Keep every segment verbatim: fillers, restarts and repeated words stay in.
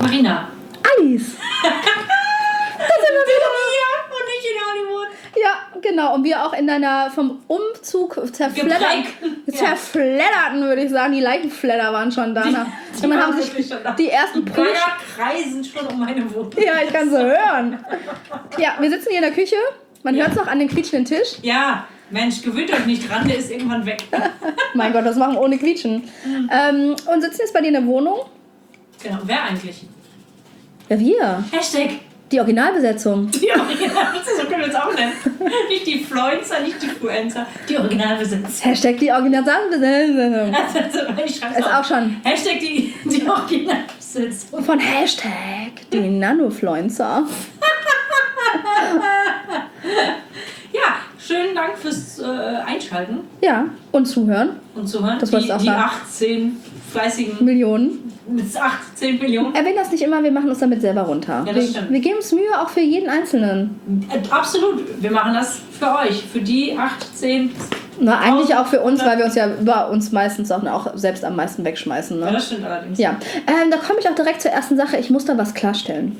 Marina. Alice. Da sind wir wieder. Hier und nicht in Hollywood. Ja, genau. Und wir auch in deiner vom Umzug zerfledderten, Ja. zerfledderten, würde ich sagen. Die Leichenfledder waren schon da. Die, die und dann waren haben sich wirklich schon da. die ersten Die Prüf... Bagger kreisen schon um meine Wohnung. Ja, ich kann so hören. Ja, wir sitzen hier in der Küche. Man Ja. hört es auch an den quietschenden Tisch. Ja, Mensch, gewöhnt euch nicht dran, der ist irgendwann weg. Mein Gott, das machen wir ohne Quietschen. Mhm. Ähm, und sitzen jetzt bei dir in der Wohnung. Genau, wer eigentlich? Ja, wir. Hashtag. Die Originalbesetzung. Die Originalbesitzer, so können wir es auch nennen. Nicht die Floinzer, nicht die Fluencer, die Originalbesitzer. Hashtag die Originalbesetzung. Also, ich schreibe Ist auch schon. Hashtag die, die Originalbesitzer. Von Hashtag die Nanofluencer. Ja, schönen Dank fürs äh, Einschalten Ja, und zuhören. und Zuhören. Das die wolltest du auch die sagen. achtzehn fleißigen, Millionen. mit achtzehn Millionen. Erwähnen das nicht immer, wir machen uns damit selber runter. Ja, das wir, stimmt. wir geben uns Mühe auch für jeden Einzelnen. Äh, absolut, wir machen das für euch, für die achtzehn. Na, eigentlich auch für uns, weil wir uns ja über uns meistens auch, auch selbst am meisten wegschmeißen. Ja, Ne? das stimmt allerdings. Ja, ähm, da komme ich auch direkt zur ersten Sache. Ich muss da was klarstellen.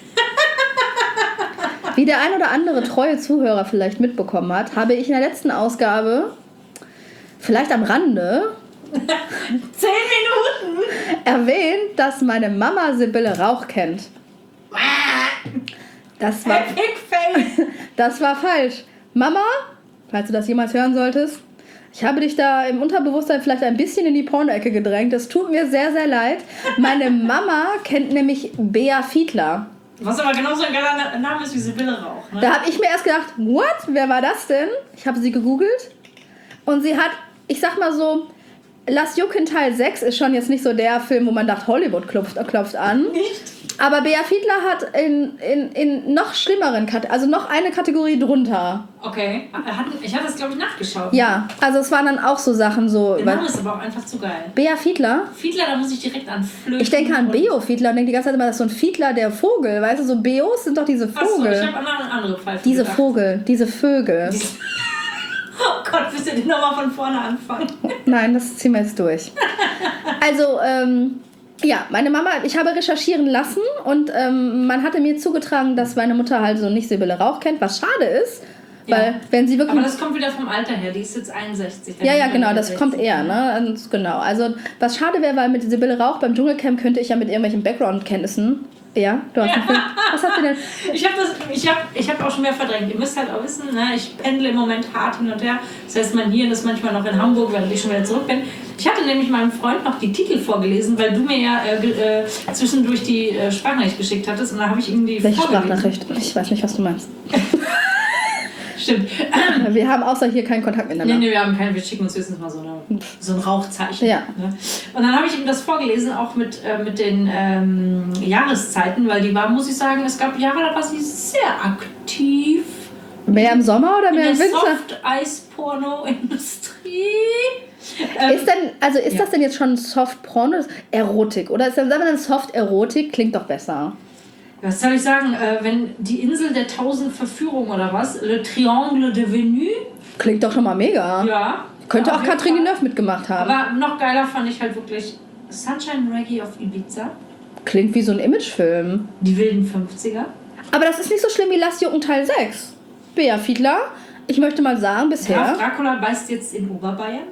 Wie der ein oder andere treue Zuhörer vielleicht mitbekommen hat, habe ich in der letzten Ausgabe, vielleicht am Rande, Zehn Minuten! erwähnt, dass meine Mama Sibylle Rauch kennt. Das war, Epic Fail! das war falsch. Mama, falls du das jemals hören solltest, ich habe dich da im Unterbewusstsein vielleicht ein bisschen in die Porno-Ecke gedrängt. Das tut mir sehr, sehr leid. Meine Mama kennt nämlich Bea Fiedler. Was aber genauso ein geiler Name ist wie Sibylle Rauch. Ne? Da habe ich mir erst gedacht, what? Wer war das denn? Ich habe sie gegoogelt und sie hat, ich sag mal so, Lass Jucken Teil sechs ist schon jetzt nicht so der Film, wo man dachte, Hollywood klopft, klopft an. Nicht? Aber Bea Fiedler hat in, in, in noch schlimmeren, Kat- also noch eine Kategorie drunter. Okay. Ich hatte das, glaube ich, nachgeschaut. Ja, also es waren dann auch so Sachen so. Der Name ist aber auch einfach zu geil. Bea Fiedler? Fiedler, da muss ich direkt an Flöten. Ich denke an und- Beo Fiedler und denke die ganze Zeit immer, das ist so ein Fiedler, der Vogel. Weißt du, so Beos sind doch diese Achso, Vogel. ich habe an eine andere Pfeife diese gedacht. Vogel, diese Vögel. Diese- Oh Gott, willst du den nochmal von vorne anfangen? Nein, das ziehen wir jetzt durch. Also, ähm, ja, meine Mama, ich habe recherchieren lassen und ähm, man hatte mir zugetragen, dass meine Mutter halt so nicht Sibylle Rauch kennt, was schade ist, weil Ja. wenn sie wirklich... Aber das kommt wieder vom Alter her, die ist jetzt einundsechzig. Ja, ja, genau, das kommt eher, ne? Und genau, also was schade wäre, weil mit Sibylle Rauch beim Dschungelcamp könnte ich ja mit irgendwelchen Background-Kenntnissen... Ja, du hast Ja. einen Film. Was hast du denn? Ich habe ich hab, ich hab auch schon mehr verdrängt. Ihr müsst halt auch wissen, ne, ich pendle im Moment hart hin und her. Das heißt, mein Hirn ist manchmal noch in Hamburg, während ich schon wieder zurück bin. Ich hatte nämlich meinem Freund noch die Titel vorgelesen, weil du mir ja äh, ge- äh, zwischendurch die äh, Sprachnachricht geschickt hattest und da habe ich ihm die Welche vorgelesen. Sprachnachricht? Ich weiß nicht, was du meinst. Stimmt. Wir haben außer hier keinen Kontakt Nee, miteinander. nee, wir haben keinen, wir schicken uns höchstens mal so, eine, so ein Rauchzeichen. Ja. Ne? Und dann habe ich ihm das vorgelesen, auch mit, äh, mit den ähm, Jahreszeiten, weil die war, muss ich sagen, es gab Jahre, da war sie sehr aktiv. Mehr im Sommer oder In mehr der im Winter? Soft-Eis-Porno-Industrie. Ähm, Ist denn, also ist ja. das denn jetzt schon Soft-Porno? Erotik? Oder ist dann, sagen wir dann Soft-Erotik? Klingt doch besser. was soll ich sagen? Äh, wenn die Insel der tausend Verführungen oder was? Le Triangle de Venus. Klingt doch schon mal mega. Ja. Könnte ja, auch auf jeden Catherine Fall. Deneuve mitgemacht haben. Aber noch geiler fand ich halt wirklich Sunshine Reggae auf Ibiza. Klingt wie so ein Imagefilm. Die wilden fünfziger. Aber das ist nicht so schlimm wie Lass Jucken Teil sechs. Bea Fiedler, ich möchte mal sagen, bisher... Graf Dracula beißt jetzt in Oberbayern.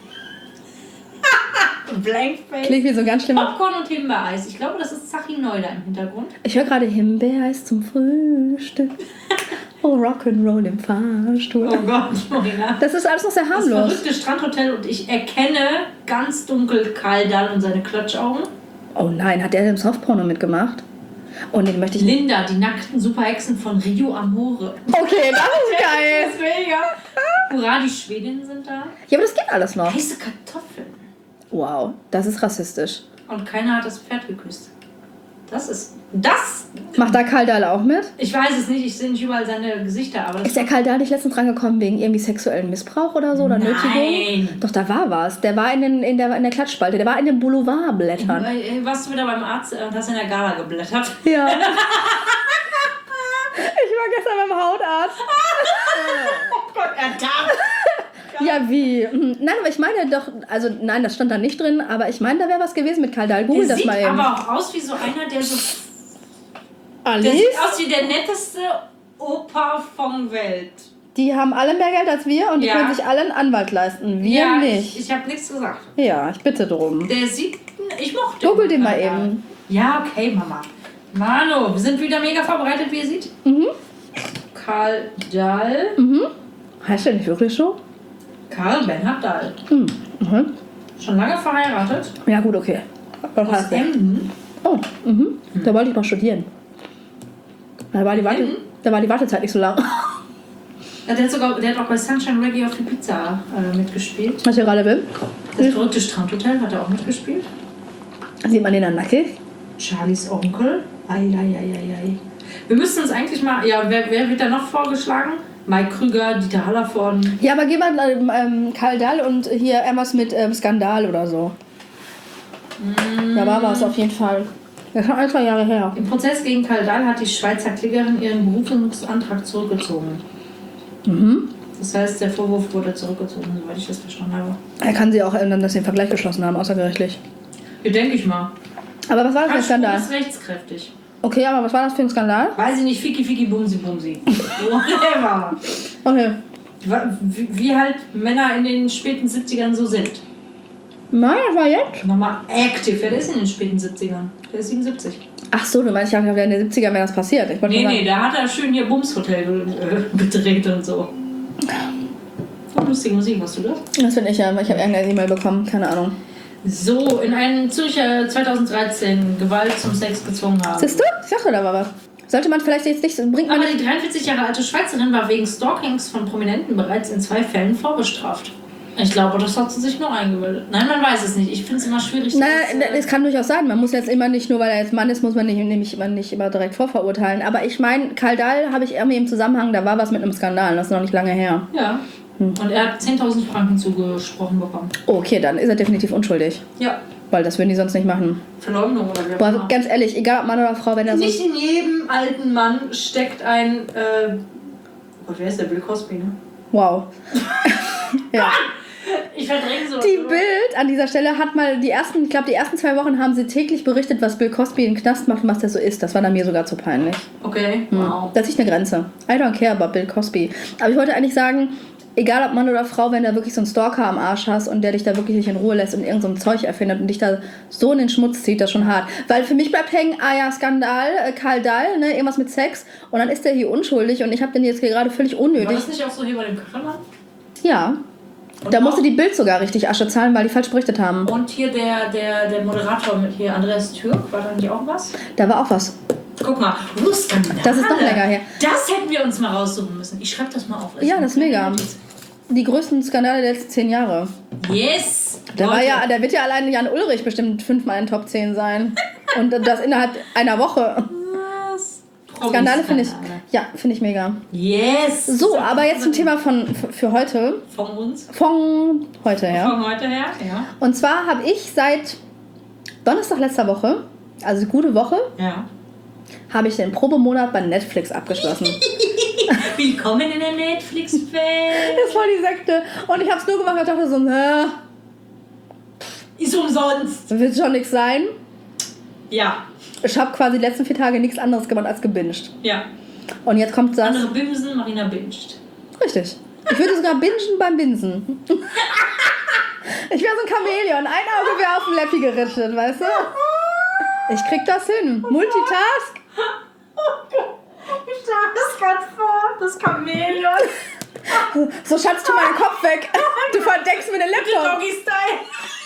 Blankface. Klingt wie so ein ganz schlimmer... Popcorn und Himbeereis. Ich glaube, das ist Zachy Neu da im Hintergrund. Ich höre gerade Himbeereis zum Frühstück. Oh, Rock'n'Roll im Fahrstuhl. Oh Gott, Morina. Das ist alles noch sehr Das harmlos. verrückte Strandhotel und ich erkenne ganz dunkel Karl Dahl und seine Klatschaugen. Oh nein, hat der im Softporno mitgemacht? Oh nee, den möchte ich nicht. Linda, die nackten Superhexen von Rio Amore. Okay, das ist geil. Das ist mega. Hurra, die Schwedinnen sind da. Ja, aber das geht alles noch. Heiße Kartoffeln. Wow, das ist rassistisch. Und keiner hat das Pferd geküsst. Das ist... Das... Macht da Karl Dahl auch mit? Ich weiß es nicht, ich sehe nicht überall seine Gesichter, aber das... Ist der Karl Dahl nicht letztens drangekommen wegen irgendwie sexuellen Missbrauch oder so? Oder Nein. Nötigung? Doch, da war was. Der war in, den, in, der, in der Klatschspalte. Der war in den Boulevardblättern. Äh, Warst du wieder beim Arzt und hast in der Gala geblättert? Ja. Ich war gestern beim Hautarzt. Oh Gott, er darf. Ja, wie? Hm, Nein, aber ich meine doch, also nein, das stand da nicht drin, aber ich meine, da wäre was gewesen mit Karl Dahl. Google Der das sieht mal eben. aber auch aus wie so einer, der so... Der Alice? sieht aus wie der netteste Opa von Welt. Die haben alle mehr Geld als wir und die Ja. können sich alle einen Anwalt leisten. Wir ja, nicht. Ich, ich habe nichts gesagt. Ja, ich bitte drum. Der sieht... Ich mochte Google den ihn. mal eben. Ja, okay, Mama. Manu, wir sind wieder mega vorbereitet, wie ihr seht. Mhm. Karl Dahl. Mhm. Heißt der nicht wirklich so? Karl Bernhard Dahl. Mhm. Mhm. Schon lange verheiratet. Ja, gut, okay. Was Aus heißt der? Emden. Oh, mhm. Da wollte ich mal studieren. Da war die, Warte, Emden? da war die Wartezeit nicht so lang. Ja, der, hat sogar, der hat auch bei Sunshine Reggae auf die Pizza äh, mitgespielt. Was ihr gerade will? Das verrückte Strandhotel hat er auch mitgespielt. Sieht man den dann nackig? Charlies Onkel. Eieieiei. Wir müssen uns eigentlich mal... Ja, wer, wer wird da noch vorgeschlagen? Mike Krüger, Dieter Hallervorden. Ja, aber geh mal ähm, ähm, Karl Dahl und hier irgendwas mit ähm, Skandal oder so. Mm. Da war was auf jeden Fall. Das ist schon ein, zwei Jahre her. Im Prozess gegen Karl Dahl hat die Schweizer Klägerin ihren Berufungsantrag zurückgezogen. Mhm. Das heißt, der Vorwurf wurde zurückgezogen, soweit ich das verstanden habe. Er kann sie auch ändern, dass sie den Vergleich geschlossen haben, außergerichtlich. Ja, denke ich mal. Aber was war das für ein Skandal? ist rechtskräftig. Okay, aber was war das für ein Skandal? Weiß ich nicht, Fiki Fiki Bumsi Bumsi. Whatever. Okay. Wie, wie halt Männer in den späten siebzigern so sind. Nein, das war jetzt. Nochmal active. Wer ist in den späten siebzigern? Der ist siebenundsiebzig. Ach so, du meinst, ich dachte, in den siebzigern wäre das passiert. Ich wollte Nee, nur nee, sagen- da hat er schön hier Bumshotel äh, gedreht und so. Voll lustige Musik, hast du das? Das finde ich ja, weil ich habe irgendeine E-Mail bekommen, keine Ahnung. So, in einem Zürcher zweitausenddreizehn Gewalt zum Sex gezwungen haben. Siehst du? Ich dachte, da war was. Sollte man vielleicht jetzt nicht, bringt man Aber nicht... die dreiundvierzig Jahre alte Schweizerin war wegen Stalkings von Prominenten bereits in zwei Fällen vorbestraft. Ich glaube, das hat sie sich nur eingebildet. Nein, man weiß es nicht. Ich finde es immer schwierig. Nein, das, äh, es kann durchaus sein. Man muss jetzt immer nicht, nur weil er jetzt Mann ist, muss man nicht, nämlich immer nicht immer direkt vorverurteilen. Aber ich meine, Karl Dahl habe ich irgendwie im Zusammenhang, da war was mit einem Skandal, das ist noch nicht lange her. Ja. Hm. Und er hat zehntausend Franken zugesprochen bekommen. Okay, dann ist er definitiv unschuldig. Ja. Weil das würden die sonst nicht machen. Verleumdung oder wie auch Boah, immer. ganz ehrlich, egal ob Mann oder Frau, wenn er so... Nicht in jedem alten Mann steckt ein. Äh, Gott, wer ist der? Bill Cosby, ne? Wow. ja. Ich verdränge so. Die Bild an dieser Stelle hat mal die ersten, ich glaube die ersten zwei Wochen haben sie täglich berichtet, was Bill Cosby im Knast macht und was der so ist. Das war dann mir sogar zu peinlich. Okay, Hm. wow. Das ist eine Grenze. I don't care about Bill Cosby. Aber ich wollte eigentlich sagen, egal ob Mann oder Frau, wenn du wirklich so einen Stalker am Arsch hast und der dich da wirklich nicht in Ruhe lässt und irgend so ein Zeug erfindet und dich da so in den Schmutz zieht, das ist schon hart. Weil für mich bleibt hängen, ah ja, Skandal, äh, Karl Dahl, ne, irgendwas mit Sex und dann ist der hier unschuldig und ich habe den jetzt hier gerade völlig War unnötig. das nicht auch so hier bei dem Köchermann? Ja. Und Da auch- musste die Bild sogar richtig Asche zahlen, weil die falsch berichtet haben. Und hier der, der, der Moderator mit hier, Andreas Türk, war da nicht auch was? Da war auch was. Guck mal, uh, Skandale. Das ist noch länger her. Das hätten wir uns mal raussuchen müssen. Ich schreibe das mal auf. Ja, das ist mega. Die größten Skandale der letzten zehn Jahre. Yes! Da, war Leute. ja, da wird ja allein Jan Ulrich bestimmt fünfmal in den Top zehn sein. Und das innerhalb einer Woche. Was? Skandale finde ich, Skandale. ja, finde ich mega. Yes! So, aber jetzt zum Thema von f- für heute. Von uns? Von heute, ja. Von heute her? Ja. Und zwar habe ich seit Donnerstag letzter Woche, also gute Woche, Ja. habe ich den Probemonat bei Netflix abgeschlossen. Willkommen in der Netflix-Welt. Das war die Sekte. Und ich habe es nur gemacht, weil ich dachte so, hä, Ist umsonst. wird schon nichts sein. Ja. Ich habe quasi die letzten vier Tage nichts anderes gemacht als gebinged. Ja. Und jetzt kommt das. Andere Bimsen, Marina binscht. Richtig. Ich würde sogar bingen beim Binsen. Ich wäre so ein Chamäleon. Ein Auge wäre auf dem Leppi gerichtet, weißt du? Ich krieg das hin. Multitask. Ich stelle das gerade vor, das Chamäleon. So, Schatz, tu meinen Kopf weg. Du verdeckst mir den Laptop. Doggy-Style.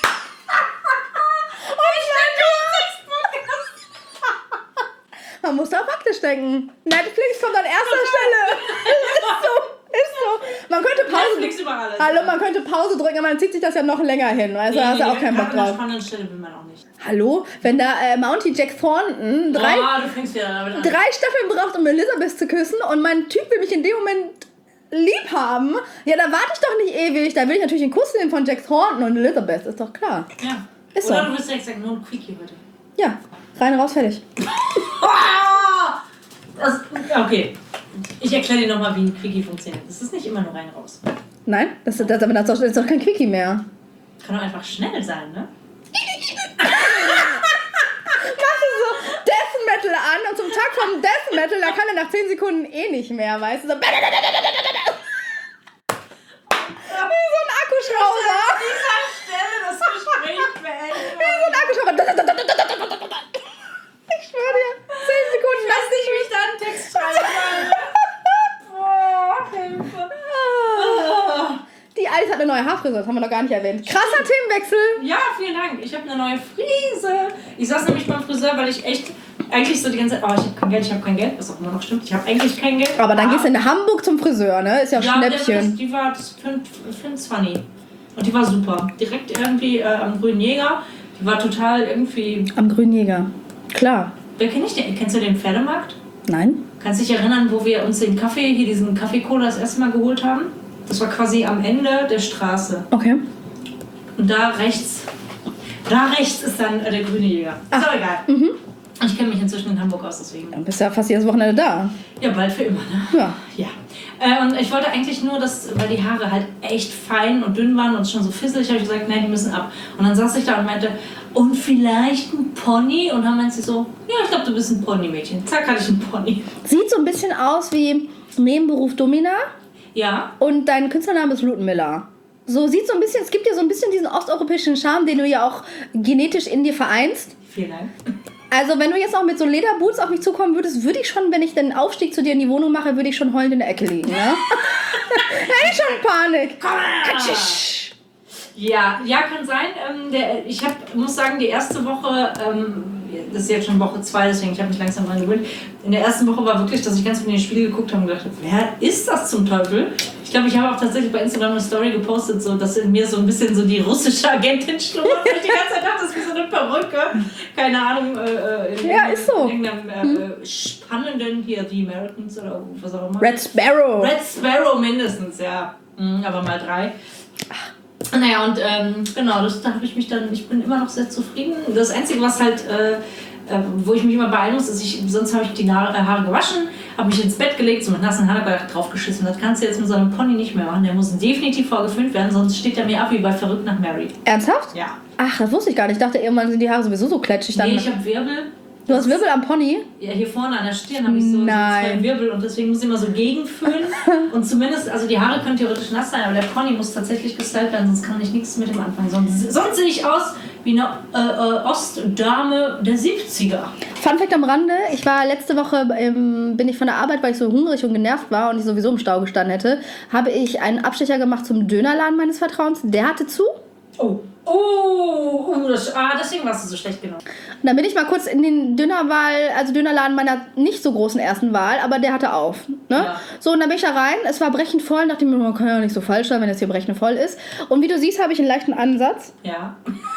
Man muss da auf Akte stecken. Netflix kommt an erster Stelle. Ist so. Ist so. Man könnte Pause Netflix über alles. Hallo, man könnte Pause drücken, aber dann zieht sich das ja noch länger hin. Also da hast du auch keinen Bock An einer drauf. spannenden Stelle will man auch nicht. Hallo? Wenn da äh, Mountie Jack Thornton drei, Oh, du fängst wieder damit an. drei Staffeln braucht, um Elizabeth zu küssen und mein Typ will mich in dem Moment lieb haben, ja, da warte ich doch nicht ewig. Da will ich natürlich einen Kuss nehmen von Jack Thornton und Elizabeth, ist doch klar. Ja. Ist Oder so. du wirst direkt sagen, nur ein Quickie heute. Ja, rein, raus, fertig. Ah! Das, okay. Ich erkläre dir nochmal, wie ein Quickie funktioniert. Das ist nicht immer nur rein raus. Nein? Das, das, das, das, ist doch kein Quickie mehr. Kann doch einfach schnell sein, ne? Machst du so Death Metal an und zum Tag vom Death Metal, da kann er nach zehn Sekunden eh nicht mehr, weißt du? So, wie so ein Akkuschrauber. An dieser Stelle das Gespräch beenden. Wie so ein Akkuschrauber. Ich schwöre dir, zehn Sekunden. Ich weiß nicht, wie ich da einen Text schreiben soll. Boah, Hilfe. Die Alice hat eine neue Haarfrisur, das haben wir noch gar nicht erwähnt. Krasser Themenwechsel. Ja, vielen Dank. Ich habe eine neue Frise. Ich saß nämlich beim Friseur, weil ich echt eigentlich so die ganze Zeit, oh, ich habe kein Geld, ich habe kein Geld, was auch immer noch stimmt. Ich habe eigentlich kein Geld. Aber dann gehst du in Hamburg zum Friseur, ne? Ist ja, ja Schnäppchen. Die war das für ein Zwanni. Und die war super. Direkt irgendwie äh, am Grünen Jäger. Die war total irgendwie... Am Grünen Jäger. Klar. Wer kenn ich den? Kennst du den Pferdemarkt? Nein. Kannst du dich erinnern, wo wir uns den Kaffee, hier diesen Kaffee-Cola das erste Mal geholt haben? Das war quasi am Ende der Straße. Okay. Und da rechts, da rechts ist dann äh, der Grüne Jäger. Ist auch egal. Mhm. Und ich kenne mich inzwischen in Hamburg aus, deswegen. Dann bist du ja fast jedes Wochenende da. Ja, bald für immer, ne? Ja. Ja. Äh, und ich wollte eigentlich nur, dass, weil die Haare halt echt fein und dünn waren und schon so fisselig, habe ich gesagt, nein, die müssen ab. Und dann saß ich da und meinte, und vielleicht ein Pony? Und dann meinte sie so, ja, ich glaube, du bist ein Pony-Mädchen. Zack, hatte ich einen Pony. Sieht so ein bisschen aus wie Nebenberuf Domina. Ja. Und dein Künstlername ist Lutenmiller. So sieht so ein bisschen, es gibt dir so ein bisschen diesen osteuropäischen Charme, den du ja auch genetisch in dir vereinst. Vielen Dank. Also wenn du jetzt noch mit so Lederboots auf mich zukommen würdest, würde ich schon, wenn ich den Aufstieg zu dir in die Wohnung mache, würde ich schon heulend in der Ecke liegen, ne? Hätte ich schon Panik. Komm her! Ja, ja, kann sein. Ähm, der, ich hab, muss sagen, die erste Woche, ähm, das ist jetzt schon Woche zwei, deswegen ich habe mich langsam dran gewöhnt. In der ersten Woche war wirklich, dass ich ganz viel in den Spiegel geguckt habe und gedacht habe, wer ist das zum Teufel? Ich glaube, ich habe auch tatsächlich bei Instagram eine Story gepostet, so, dass in mir so ein bisschen so die russische Agentin schlummert, weil ich die ganze Zeit dachte, das ist wie so eine Perücke. Keine Ahnung. Äh, in ja, ist so. In irgendeinem äh, hm. spannenden, hier, The Americans oder was auch immer. Red Sparrow. Red Sparrow mindestens, ja. Mhm, aber mal drei. Naja, und ähm, genau, das, da habe ich mich dann, ich bin immer noch sehr zufrieden. Das Einzige, was halt, äh, äh, wo ich mich immer beeilen muss, ist, ich, sonst habe ich die Haare, äh, Haare gewaschen, habe mich ins Bett gelegt, so mit nassen Haaren draufgeschissen. Das kannst du jetzt mit so einem Pony nicht mehr machen. Der muss definitiv vorgeföhnt werden, sonst steht er mir ab wie bei Verrückt nach Mary. Ernsthaft? Ja. Ach, das wusste ich gar nicht. Ich dachte, irgendwann sind die Haare sowieso so kletschig. Dann Nee, ich habe Wirbel. Du hast Wirbel am Pony? Ja, hier vorne an der Stirn habe ich so, so zwei Wirbel und deswegen muss ich immer so gegenfühlen. Und zumindest, also die Haare können theoretisch nass sein, aber der Pony muss tatsächlich gestylt werden, sonst kann ich nichts mit dem anfangen. Sonst, sonst sehe ich aus wie eine äh, äh, Ostdame der siebziger. Fun Fact am Rande, ich war letzte Woche, ähm, bin ich von der Arbeit, weil ich so hungrig und genervt war und ich sowieso im Stau gestanden hätte, habe ich einen Abstecher gemacht zum Dönerladen meines Vertrauens. Der hatte zu. Oh. Oh, oh das, ah, deswegen warst du so schlecht genommen. Und dann bin ich mal kurz in den Dönerwahl, also Dönerladen meiner nicht so großen ersten Wahl, aber der hatte auf. Ne? Ja. So, und dann bin ich da rein, es war brechend voll, dachte mir, man kann ja nicht so falsch sein, wenn es hier brechend voll ist. Und wie du siehst, habe ich einen leichten Ansatz. Ja.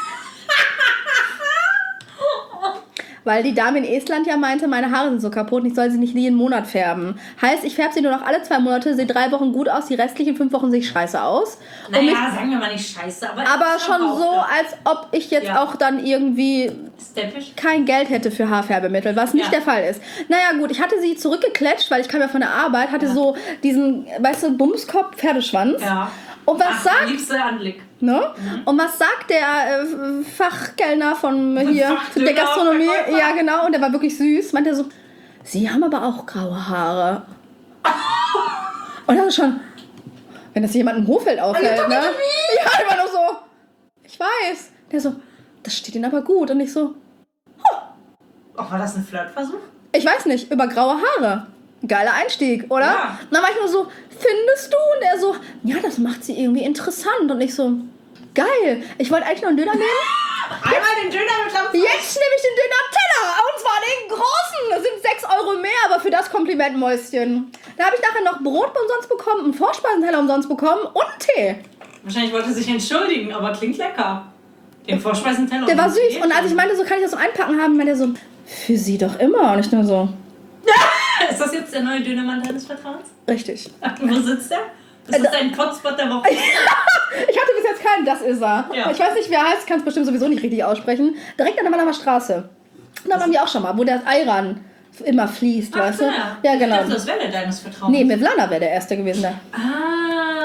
Weil die Dame in Estland ja meinte, meine Haare sind so kaputt und ich soll sie nicht jeden Monat färben. Heißt, ich färbe sie nur noch alle zwei Monate, sehe drei Wochen gut aus, die restlichen fünf Wochen sehe ich scheiße aus. Naja, mich, sagen wir mal nicht scheiße, aber... Aber schon so, als ob ich jetzt ja. auch dann irgendwie Steppisch. kein Geld hätte für Haarfärbemittel, was nicht ja. der Fall ist. Naja gut, ich hatte sie zurückgeklatscht, weil ich kam ja von der Arbeit, hatte ja. so diesen, weißt du, Bumskopf, Pferdeschwanz. Ja. Und was Ach, sagt... liebster Anblick. Ne? Mhm. Und was sagt der äh, Fachkellner von hier, der Gastronomie? Ja, genau. Und der war wirklich süß. Meinte er so, Sie haben aber auch graue Haare. Und das ist schon, wenn das jemand im Hochfeld auffällt, ne? Ja, immer nur so, ich weiß. Der so, das steht Ihnen aber gut. Und ich so, huh. Oh, war das ein Flirtversuch? Ich weiß nicht, über graue Haare. Geiler Einstieg, oder? Ja. Und dann war ich nur so, findest du? Und er so, ja, das macht sie irgendwie interessant. Und ich so, geil. Ich wollte eigentlich nur einen Döner nehmen. Einmal den Döner mit Lamm. Jetzt nehme ich den Döner-Teller. Und zwar den großen. Das sind sechs Euro mehr, aber für das Kompliment, Mäuschen. Da habe ich nachher noch Brot umsonst bekommen, einen Vorspeisenteller umsonst bekommen und einen Tee. Wahrscheinlich wollte er sich entschuldigen, aber klingt lecker. Den Vorspeisenteller. Der war süß. Und als ich meinte, so kann ich das so einpacken haben, meinte er so, für sie doch immer. Und ich nur so... Ist das jetzt der neue Dönermann deines Vertrauens? Richtig. Ach, wo sitzt der? Das ist dein Potspot der Woche. Ich hatte bis jetzt keinen, das ist er. Ja. Ich weiß nicht, wer er heißt, kann es bestimmt sowieso nicht richtig aussprechen. Direkt an der Mannheimer Straße. Und da waren wir auch schon mal, wo der Ayran immer fließt, Ach, weißt du? Ja, ja genau. Ich dachte, das wäre der deines Vertrauens. Nee, Mevlana wäre der erste gewesen da. Ah.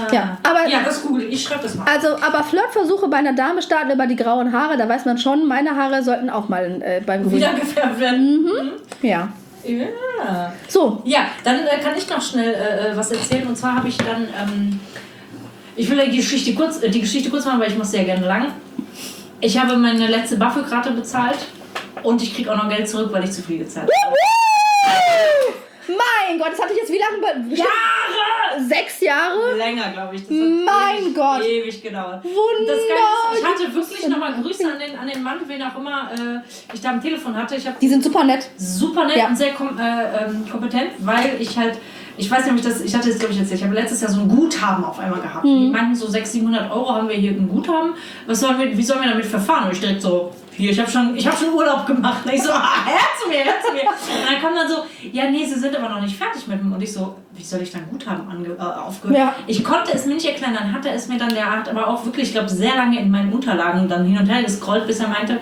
Ja, aber ja, das google ich. Ich schreibe das mal. Also, aber Flirtversuche bei einer Dame starten über die grauen Haare, da weiß man schon, meine Haare sollten auch mal äh, beim Grün. Wieder gefärbt werden. Mhm. Mhm. Ja. Ja. So. Ja, dann äh, kann ich noch schnell äh, was erzählen. Und zwar habe ich dann, ähm, ich will die Geschichte kurz, äh, die Geschichte kurz machen, weil ich mache sehr gerne lang. Ich habe meine letzte BAföG-Rate bezahlt und ich kriege auch noch Geld zurück, weil ich zu viel gezahlt habe. Mein Gott, das hatte ich jetzt wie lange? Jahre! Sechs Jahre? Länger, glaube ich. Das hat Mein ewig, Gott. ewig gedauert. Wunderbar. Das Geile ist, ich hatte wirklich nochmal Grüße an den, an den Mann, wen auch immer äh, ich da am Telefon hatte. Ich Die sind super nett. super nett Ja. und sehr kom äh, ähm, kompetent, weil ich halt, ich weiß nämlich, dass, ich hatte das glaube ich erzählt, ich habe letztes Jahr so ein Guthaben auf einmal gehabt. Mhm. Die meinten so sechshundert, siebenhundert Euro haben wir hier ein Guthaben. Was sollen wir, wie sollen wir damit verfahren? Und ich direkt so, hier, ich habe schon, ich hab schon Urlaub gemacht. Und ich so, ah, her zu mir, her zu mir. Und dann kam dann so, ja, nee, sie sind aber noch nicht fertig mit dem. Und ich so, wie soll ich dann Guthaben ange äh, aufgehört? Ja. Ich konnte es mir nicht erklären, dann hatte es mir dann, der hat aber auch wirklich, ich glaube, sehr lange in meinen Unterlagen dann hin und her gescrollt, bis er meinte,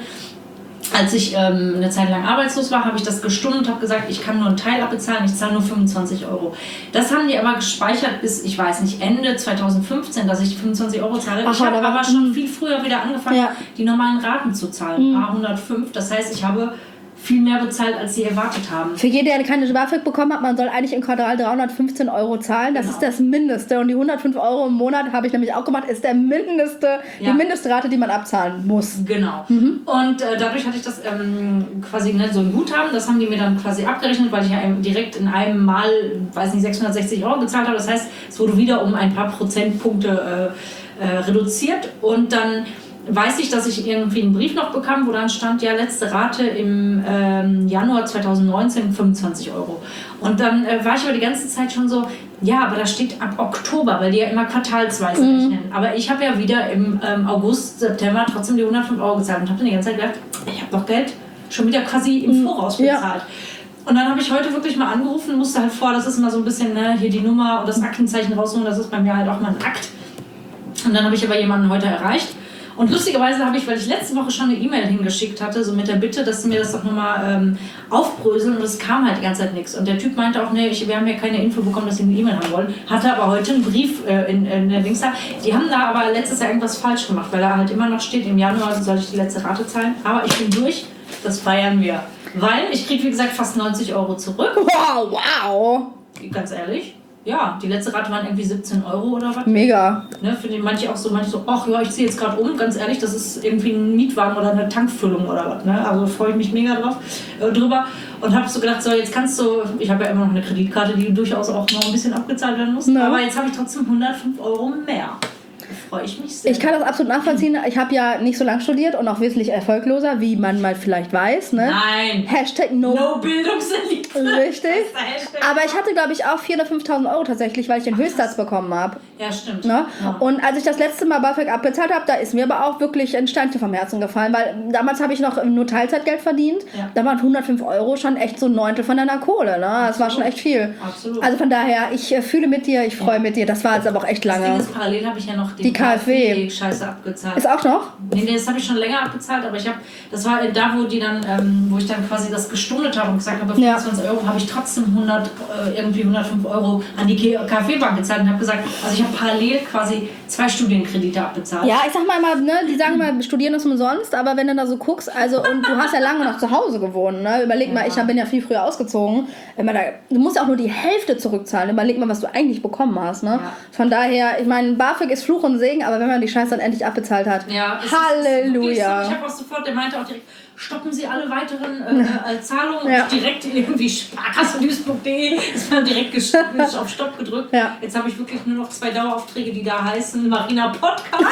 als ich ähm, eine Zeit lang arbeitslos war, habe ich das gestundet und habe gesagt, ich kann nur einen Teil abbezahlen, ich zahle nur fünfundzwanzig Euro. Das haben die aber gespeichert bis, ich weiß nicht, Ende zweitausendfünfzehn, dass ich fünfundzwanzig Euro zahle. Ach, ich habe da war- aber schon viel früher wieder angefangen, Ja. die normalen Raten zu zahlen, Mhm. A hundertfünf. Das heißt, ich habe viel mehr bezahlt, als sie erwartet haben. Für jeden, der keine BAföG bekommen hat, man soll eigentlich im Quartal dreihundertfünfzehn Euro zahlen. Das Genau. ist das Mindeste. Und die hundertfünf Euro im Monat, habe ich nämlich auch gemacht, ist der Mindeste, Ja. die Mindestrate, die man abzahlen muss. Genau. Mhm. Und äh, dadurch hatte ich das ähm, quasi ne, so ein Guthaben, das haben die mir dann quasi abgerechnet, weil ich ja eben direkt in einem Mal, weiß nicht, sechshundertsechzig Euro gezahlt habe. Das heißt, es wurde wieder um ein paar Prozentpunkte äh, äh, reduziert. Und dann weiß ich, dass ich irgendwie einen Brief noch bekam, wo dann stand, ja, letzte Rate im ähm, Januar zweitausendneunzehn fünfundzwanzig Euro. Und dann äh, war ich aber die ganze Zeit schon so, ja, aber da steht ab Oktober, weil die ja immer quartalsweise Mhm. rechnen. Aber ich habe ja wieder im ähm, August, September trotzdem die hundertfünf Euro gezahlt und habe dann die ganze Zeit gedacht, ich habe doch Geld schon wieder quasi im Voraus Ja. bezahlt. Und dann habe ich heute wirklich mal angerufen, musste halt vor, das ist immer so ein bisschen, ne, hier die Nummer und das Aktenzeichen rausholen, das ist bei mir halt auch mal ein Akt. Und dann habe ich aber jemanden heute erreicht. Und lustigerweise habe ich, weil ich letzte Woche schon eine E-Mail hingeschickt hatte, so mit der Bitte, dass sie mir das doch nochmal ähm, aufbröseln, und es kam halt die ganze Zeit nichts. Und der Typ meinte auch, nee, ich, wir haben ja keine Info bekommen, dass sie eine E-Mail haben wollen. Hatte aber heute einen Brief äh, in, in der Dings da. Die haben da aber letztes Jahr irgendwas falsch gemacht, weil da halt immer noch steht, im Januar soll ich die letzte Rate zahlen. Aber ich bin durch, das feiern wir. Weil ich kriege, wie gesagt, fast neunzig Euro zurück. Wow, wow. Ganz ehrlich. Ja, die letzte Rate waren irgendwie siebzehn Euro oder was. Mega. Ne, finde manche auch so, manche so, ach ja, ich ziehe jetzt gerade um, ganz ehrlich, das ist irgendwie ein Mietwagen oder eine Tankfüllung oder was. Ne? Also freue ich mich mega drauf, äh, drüber. Und habe so gedacht, so jetzt kannst du, ich habe ja immer noch eine Kreditkarte, die durchaus auch noch ein bisschen abgezahlt werden muss, Ja. aber jetzt habe ich trotzdem hundertfünf Euro mehr. Da freue ich mich sehr. Ich kann das absolut nachvollziehen. Ich habe ja nicht so lange studiert und auch wesentlich erfolgloser, wie man mal vielleicht weiß. Ne? Nein. Hashtag no. No Bildungselite. Richtig. Das ist der Hashtag. Aber ich hatte, glaube ich, auch viertausend oder fünftausend Euro tatsächlich, weil ich den Höchstsatz bekommen habe. Ja, stimmt. Ne? Ja. Und als ich das letzte Mal BAföG abbezahlt habe, da ist mir aber auch wirklich ein Steinchen vom Herzen gefallen, weil damals habe ich noch nur Teilzeitgeld verdient. Ja. Da waren hundertfünf Euro schon echt so ein Neuntel von deiner Kohle. Ne? Das war schon echt viel. Absolut. Also von daher, ich äh, fühle mit dir, ich freue mit dir. Das war jetzt aber auch echt Das Ding lange. ist, parallel habe ich ja noch den Die KfW. Scheiße abgezahlt. Ist auch noch? Nee, nee, das habe ich schon länger abbezahlt, aber ich habe, das war da, wo die dann, ähm, wo ich dann quasi das gestundet habe und gesagt habe, Ja. fünfundzwanzig Euro habe ich trotzdem hundert, äh, irgendwie hundertfünf Euro an die KfW-Bank gezahlt und habe gesagt, also ich habe parallel quasi zwei Studienkredite abbezahlt. Ja, ich sag mal, mal ne, die sagen mal, studieren ist umsonst, aber wenn du da so guckst, also und du hast ja lange noch zu Hause gewohnt, ne? Überleg mal, ich hab- bin ja viel früher ausgezogen. Wenn man da, du musst ja auch nur die Hälfte zurückzahlen. Überleg mal, was du eigentlich bekommen hast, ne? Ja. Von daher, ich meine, BAföG ist Fluch und Segen, aber wenn man die Scheiße dann endlich abbezahlt hat, Ja, es Halleluja. Ist, es ist wirklich so. Ich habe auch sofort, der meinte auch direkt, stoppen Sie alle weiteren äh, äh, Zahlungen. Ja. Und ich direkt irgendwie sparkasse-news punkt de ist man direkt gestoppt, ist auf Stopp gedrückt. Ja. Jetzt habe ich wirklich nur noch zwei Daueraufträge, die da heißen Marina Podcast.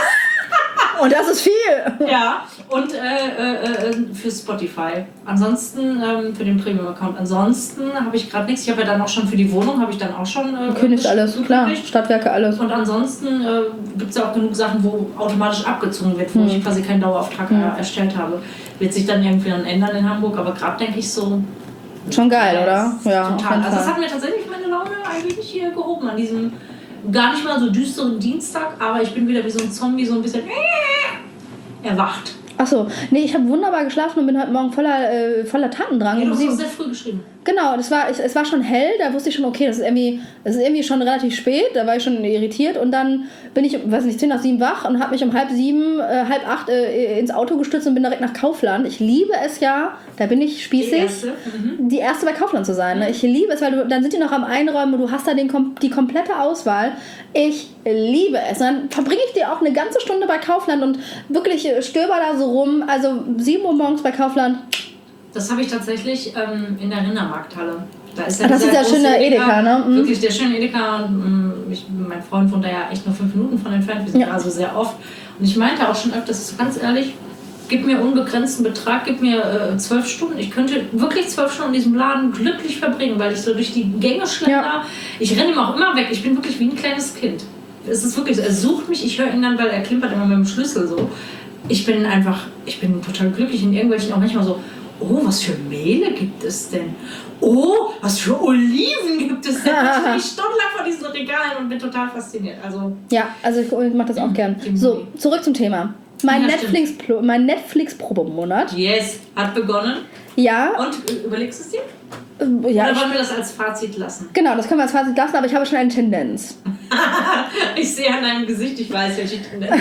und das ist viel. Ja, und äh, äh, äh, für Spotify. Ansonsten ähm, für den Premium-Account. Ansonsten habe ich gerade nichts. Ich habe ja dann auch schon für die Wohnung, habe ich dann auch schon äh, Kündigt alles, klar. gekündigt. Stadtwerke, alles. Und ansonsten äh, gibt es ja auch genug Sachen, wo automatisch abgezogen wird, wo Hm. ich quasi keinen Dauerauftrag Hm. äh, erstellt habe. Wird sich dann irgendwie dann ändern in Hamburg, aber gerade denke ich so. Schon geil, ja, oder? es ist Ja, auf total. jeden Also es Fall. hat mir tatsächlich meine Laune eigentlich hier gehoben an diesem gar nicht mal so düsteren Dienstag, aber ich bin wieder wie so ein Zombie so ein bisschen äh, erwacht. Achso, nee, ich habe wunderbar geschlafen und bin heute Morgen voller, äh, voller Tatendrang. Ja, du hast Sie- auch sehr früh geschrieben. Genau, das war, ich, es war schon hell, da wusste ich schon, okay, das ist irgendwie, das ist irgendwie schon relativ spät, da war ich schon irritiert und dann bin ich, weiß nicht, zehn nach sieben wach und habe mich um halb sieben, äh, halb acht äh, ins Auto gestützt und bin direkt nach Kaufland. Ich liebe es ja, da bin ich spießig, Die erste. Mhm. die erste bei Kaufland zu sein. Ne? Ich liebe es, weil du, dann sind die noch am Einräumen und du hast da den, kom- die komplette Auswahl. Ich liebe es. Und dann verbringe ich dir auch eine ganze Stunde bei Kaufland und wirklich äh, stöber da so rum. Also sieben Uhr morgens bei Kaufland. Das habe ich tatsächlich ähm, in der Rindermarkthalle. Da ist Ah, das ist der große schöne Edeka, ne? Mhm. Wirklich der schöne Edeka. Und, ähm, ich, mein Freund wohnt da ja echt nur fünf Minuten von entfernt. Wir sind Ja. also sehr oft. Und ich meinte auch schon öfters, ganz ehrlich, gib mir unbegrenzten Betrag, gib mir äh, zwölf Stunden. Ich könnte wirklich zwölf Stunden in diesem Laden glücklich verbringen, weil ich so durch die Gänge schlender. Ja. Ich renne ihm auch immer weg. Ich bin wirklich wie ein kleines Kind. Es ist wirklich so. Er sucht mich, ich höre ihn dann, weil er klimpert immer mit dem Schlüssel so. Ich bin einfach, ich bin total glücklich in irgendwelchen, auch manchmal so, oh, was für Mehle gibt es denn? Oh, was für Oliven gibt es denn? Ich stehe stundenlang vor diesen Regalen und bin total fasziniert. Also, Ja, also ich, ich mache das auch gern. Mhm. So, zurück zum Thema. Mein Ja, Netflix, mein Netflix-Probemonat. yes, hat begonnen. Ja, Und äh, überlegst du es dir? äh, ja, Oder ich, wollen wir das als Fazit lassen? genau, das können wir als Fazit lassen, aber ich habe schon eine Tendenz. Ich sehe an deinem Gesicht, ich weiß, welche Tendenz.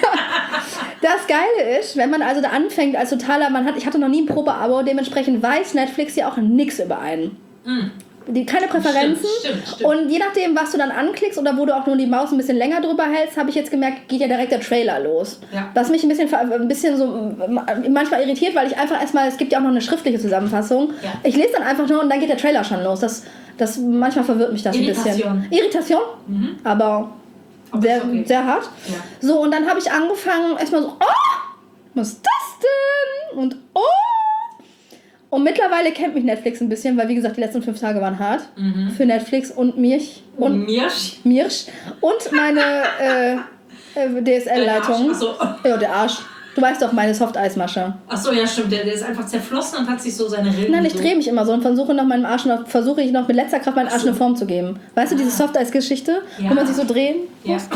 Das Geile ist, wenn man also da anfängt als totaler, man hat, ich hatte noch nie ein Probeabo, dementsprechend weiß Netflix ja auch nichts über einen. Mm. Die, keine Präferenzen. Stimmt, stimmt, stimmt. Und je nachdem, was du dann anklickst oder wo du auch nur die Maus ein bisschen länger drüber hältst, habe ich jetzt gemerkt, geht ja direkt der Trailer los. Ja. Was mich ein bisschen, ver- ein bisschen so manchmal irritiert, weil ich einfach erstmal, es gibt ja auch noch eine schriftliche Zusammenfassung. Ja. Ich lese dann einfach nur und dann geht der Trailer schon los. Das, das manchmal verwirrt mich das ein bisschen. Irritation. Irritation, Mhm. aber Aber sehr, ist okay. sehr hart. Ja. So, und dann habe ich angefangen, erstmal so, oh, was ist das denn? Und oh. Und mittlerweile kennt mich Netflix ein bisschen, weil wie gesagt, die letzten fünf Tage waren hart Mhm. für Netflix und mich und Und Mirsch. Mirsch und meine äh, äh, D S L-Leitung. Achso, Ja, der Arsch. Du weißt doch, meine Soft-Eismasche. Achso, ja stimmt, der, der ist einfach zerflossen und hat sich so seine Rillen. Nein, ich so. drehe mich immer so und versuche noch meinem Arsch noch, versuche ich noch mit letzter Kraft meinen Arsch Ach so. eine Form zu geben. Weißt du, diese Ah. Soft-Eis-Geschichte, Ja. wo man sich so drehen Ja. muss?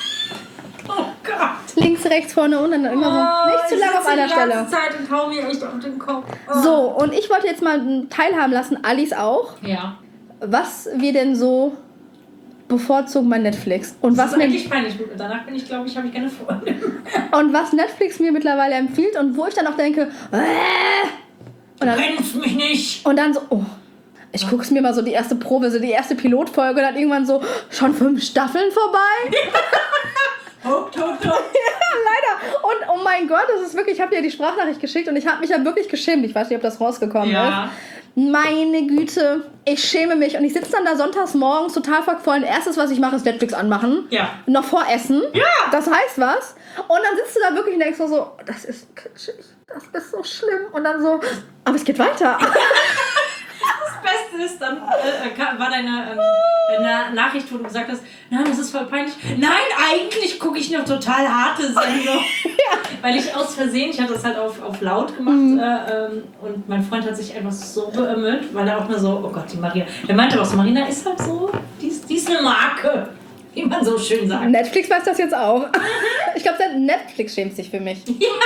Oh Gott. Links, rechts, vorne und dann immer so. Nicht zu ich lange auf sitze einer die Stelle. ganze Zeit und hau mir echt auf den Kopf. Oh. So, und ich wollte jetzt mal teilhaben lassen, Alice auch, Ja. was wir denn so bevorzugen bei Netflix. Und Das was, ist mir, eigentlich peinlich. Danach bin ich, glaube ich, habe ich keine Freunde. und was Netflix mir mittlerweile empfiehlt und wo ich dann auch denke, äh, und, dann, Kennst mich nicht. und dann so, oh, ich gucke es mir mal so die erste Probe, so die erste Pilotfolge und dann irgendwann so, schon fünf Staffeln vorbei? Hopp, hopp, hopp. Leider. Und oh mein Gott, das ist wirklich, ich habe dir die Sprachnachricht geschickt und ich habe mich ja wirklich geschämt. Ich weiß nicht, ob das rausgekommen Ja. ist. Meine Güte, ich schäme mich. Und ich sitze dann da sonntags morgens total verquollen. Erstes, was ich mache, ist Netflix anmachen. Ja. Noch vor Essen. Ja. Das heißt was. Und dann sitzt du da wirklich und denkst so, so, das ist kitschig, das ist so schlimm. Und dann so, aber es geht weiter. Das Beste ist, dann äh, war deine, ähm, deine Nachricht, wo du gesagt hast, nein, das ist voll peinlich. Nein, eigentlich gucke ich eine total harte Sendung. Ja. Weil ich aus Versehen, ich hatte das halt auf, auf laut gemacht Mhm. äh, ähm, und mein Freund hat sich einfach so beömmelt, weil er auch nur so, oh Gott, die Maria. Der meinte auch so, Marina ist halt so, die ist, die ist eine Marke, wie man so schön sagt. Netflix weiß das jetzt auch. Ich glaube, Netflix schämt sich für mich.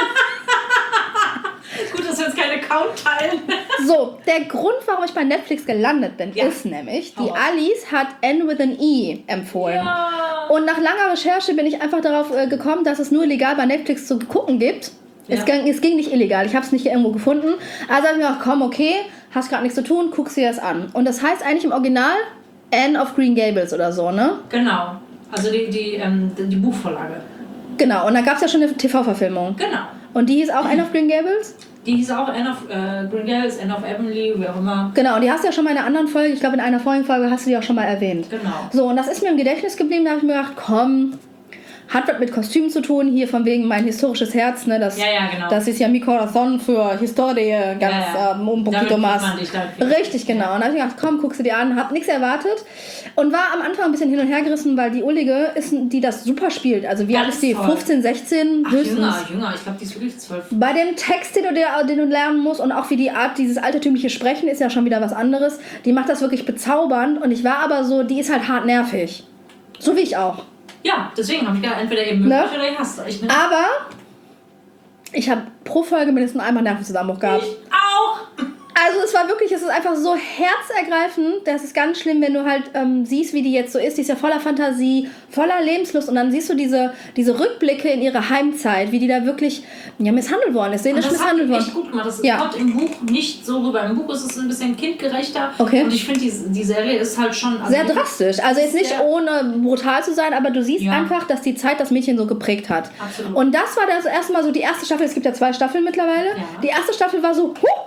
Gut, dass wir jetzt keinen Account teilen. So, der Grund, warum ich bei Netflix gelandet bin, Ja. ist nämlich, die Hau auf. Alice hat N with an E empfohlen. Ja. Und nach langer Recherche bin ich einfach darauf äh, gekommen, dass es nur legal bei Netflix zu gucken gibt. Es, Ja. ging, es ging nicht illegal, ich habe es nicht irgendwo gefunden. Also habe ich mir gedacht, komm, okay, hast gerade nichts zu tun, guckst dir das an. Und das heißt eigentlich im Original Anne of Green Gables oder so, ne? Genau, also die, die, ähm, die Buchvorlage. Genau, und da gab es ja schon eine T V-Verfilmung. Genau. Und die hieß auch Anne of Green Gables? Die hieß auch Anne of äh, Green Gables, Anne of Avonlea, wie auch immer. Genau, und die hast du ja schon mal in einer anderen Folge, ich glaube in einer vorigen Folge hast du die auch schon mal erwähnt. Genau. So, und das ist mir im Gedächtnis geblieben, da habe ich mir gedacht, komm, hat was mit Kostümen zu tun, hier von wegen mein historisches Herz, ne, das, Ja, ja, genau. das ist ja mi corazón für Historie, ganz Ja, ja. ähm, un Damit poquito kriegt más. man dich dann viel. Richtig, genau. Und da habe ich gedacht, komm, guckst du dir an, hab nichts erwartet und war am Anfang ein bisschen hin und her gerissen, weil die Ullige ist, die das super spielt, also wie alt Ganz ist die? toll. fünfzehn, sechzehn Ach, höchstens. jünger, jünger. Ich glaube, die ist wirklich zwölf. Bei dem Text, den du, dir, den du lernen musst und auch wie die Art, dieses altertümliche Sprechen ist ja schon wieder was anderes. Die macht das wirklich bezaubernd und ich war aber so, die ist halt hart nervig. So wie ich auch. Ja, deswegen habe ich gedacht, entweder ihr mögt Ne? euch oder ihr hasst euch. Ne? Aber Ich habe pro Folge mindestens einmal Nervenzusammenbruch gehabt. Ich auch! Also es war wirklich, es ist einfach so herzergreifend, das ist ganz schlimm, wenn du halt ähm, siehst, wie die jetzt so ist. Die ist ja voller Fantasie, voller Lebenslust und dann siehst du diese, diese Rückblicke in ihre Heimzeit, wie die da wirklich ja, misshandelt worden ist, seelisch misshandelt worden. Das hat echt gut gemacht. Das ja. kommt im Buch nicht so rüber. Im Buch ist es ein bisschen kindgerechter. Okay. Und ich finde, die, die Serie ist halt schon... Also sehr drastisch. Also jetzt nicht ohne brutal zu sein, aber du siehst ja. einfach, dass die Zeit das Mädchen so geprägt hat. Absolut. Und das war das erste Mal so die erste Staffel. Es gibt ja zwei Staffeln mittlerweile. Ja. Die erste Staffel war so... Huh,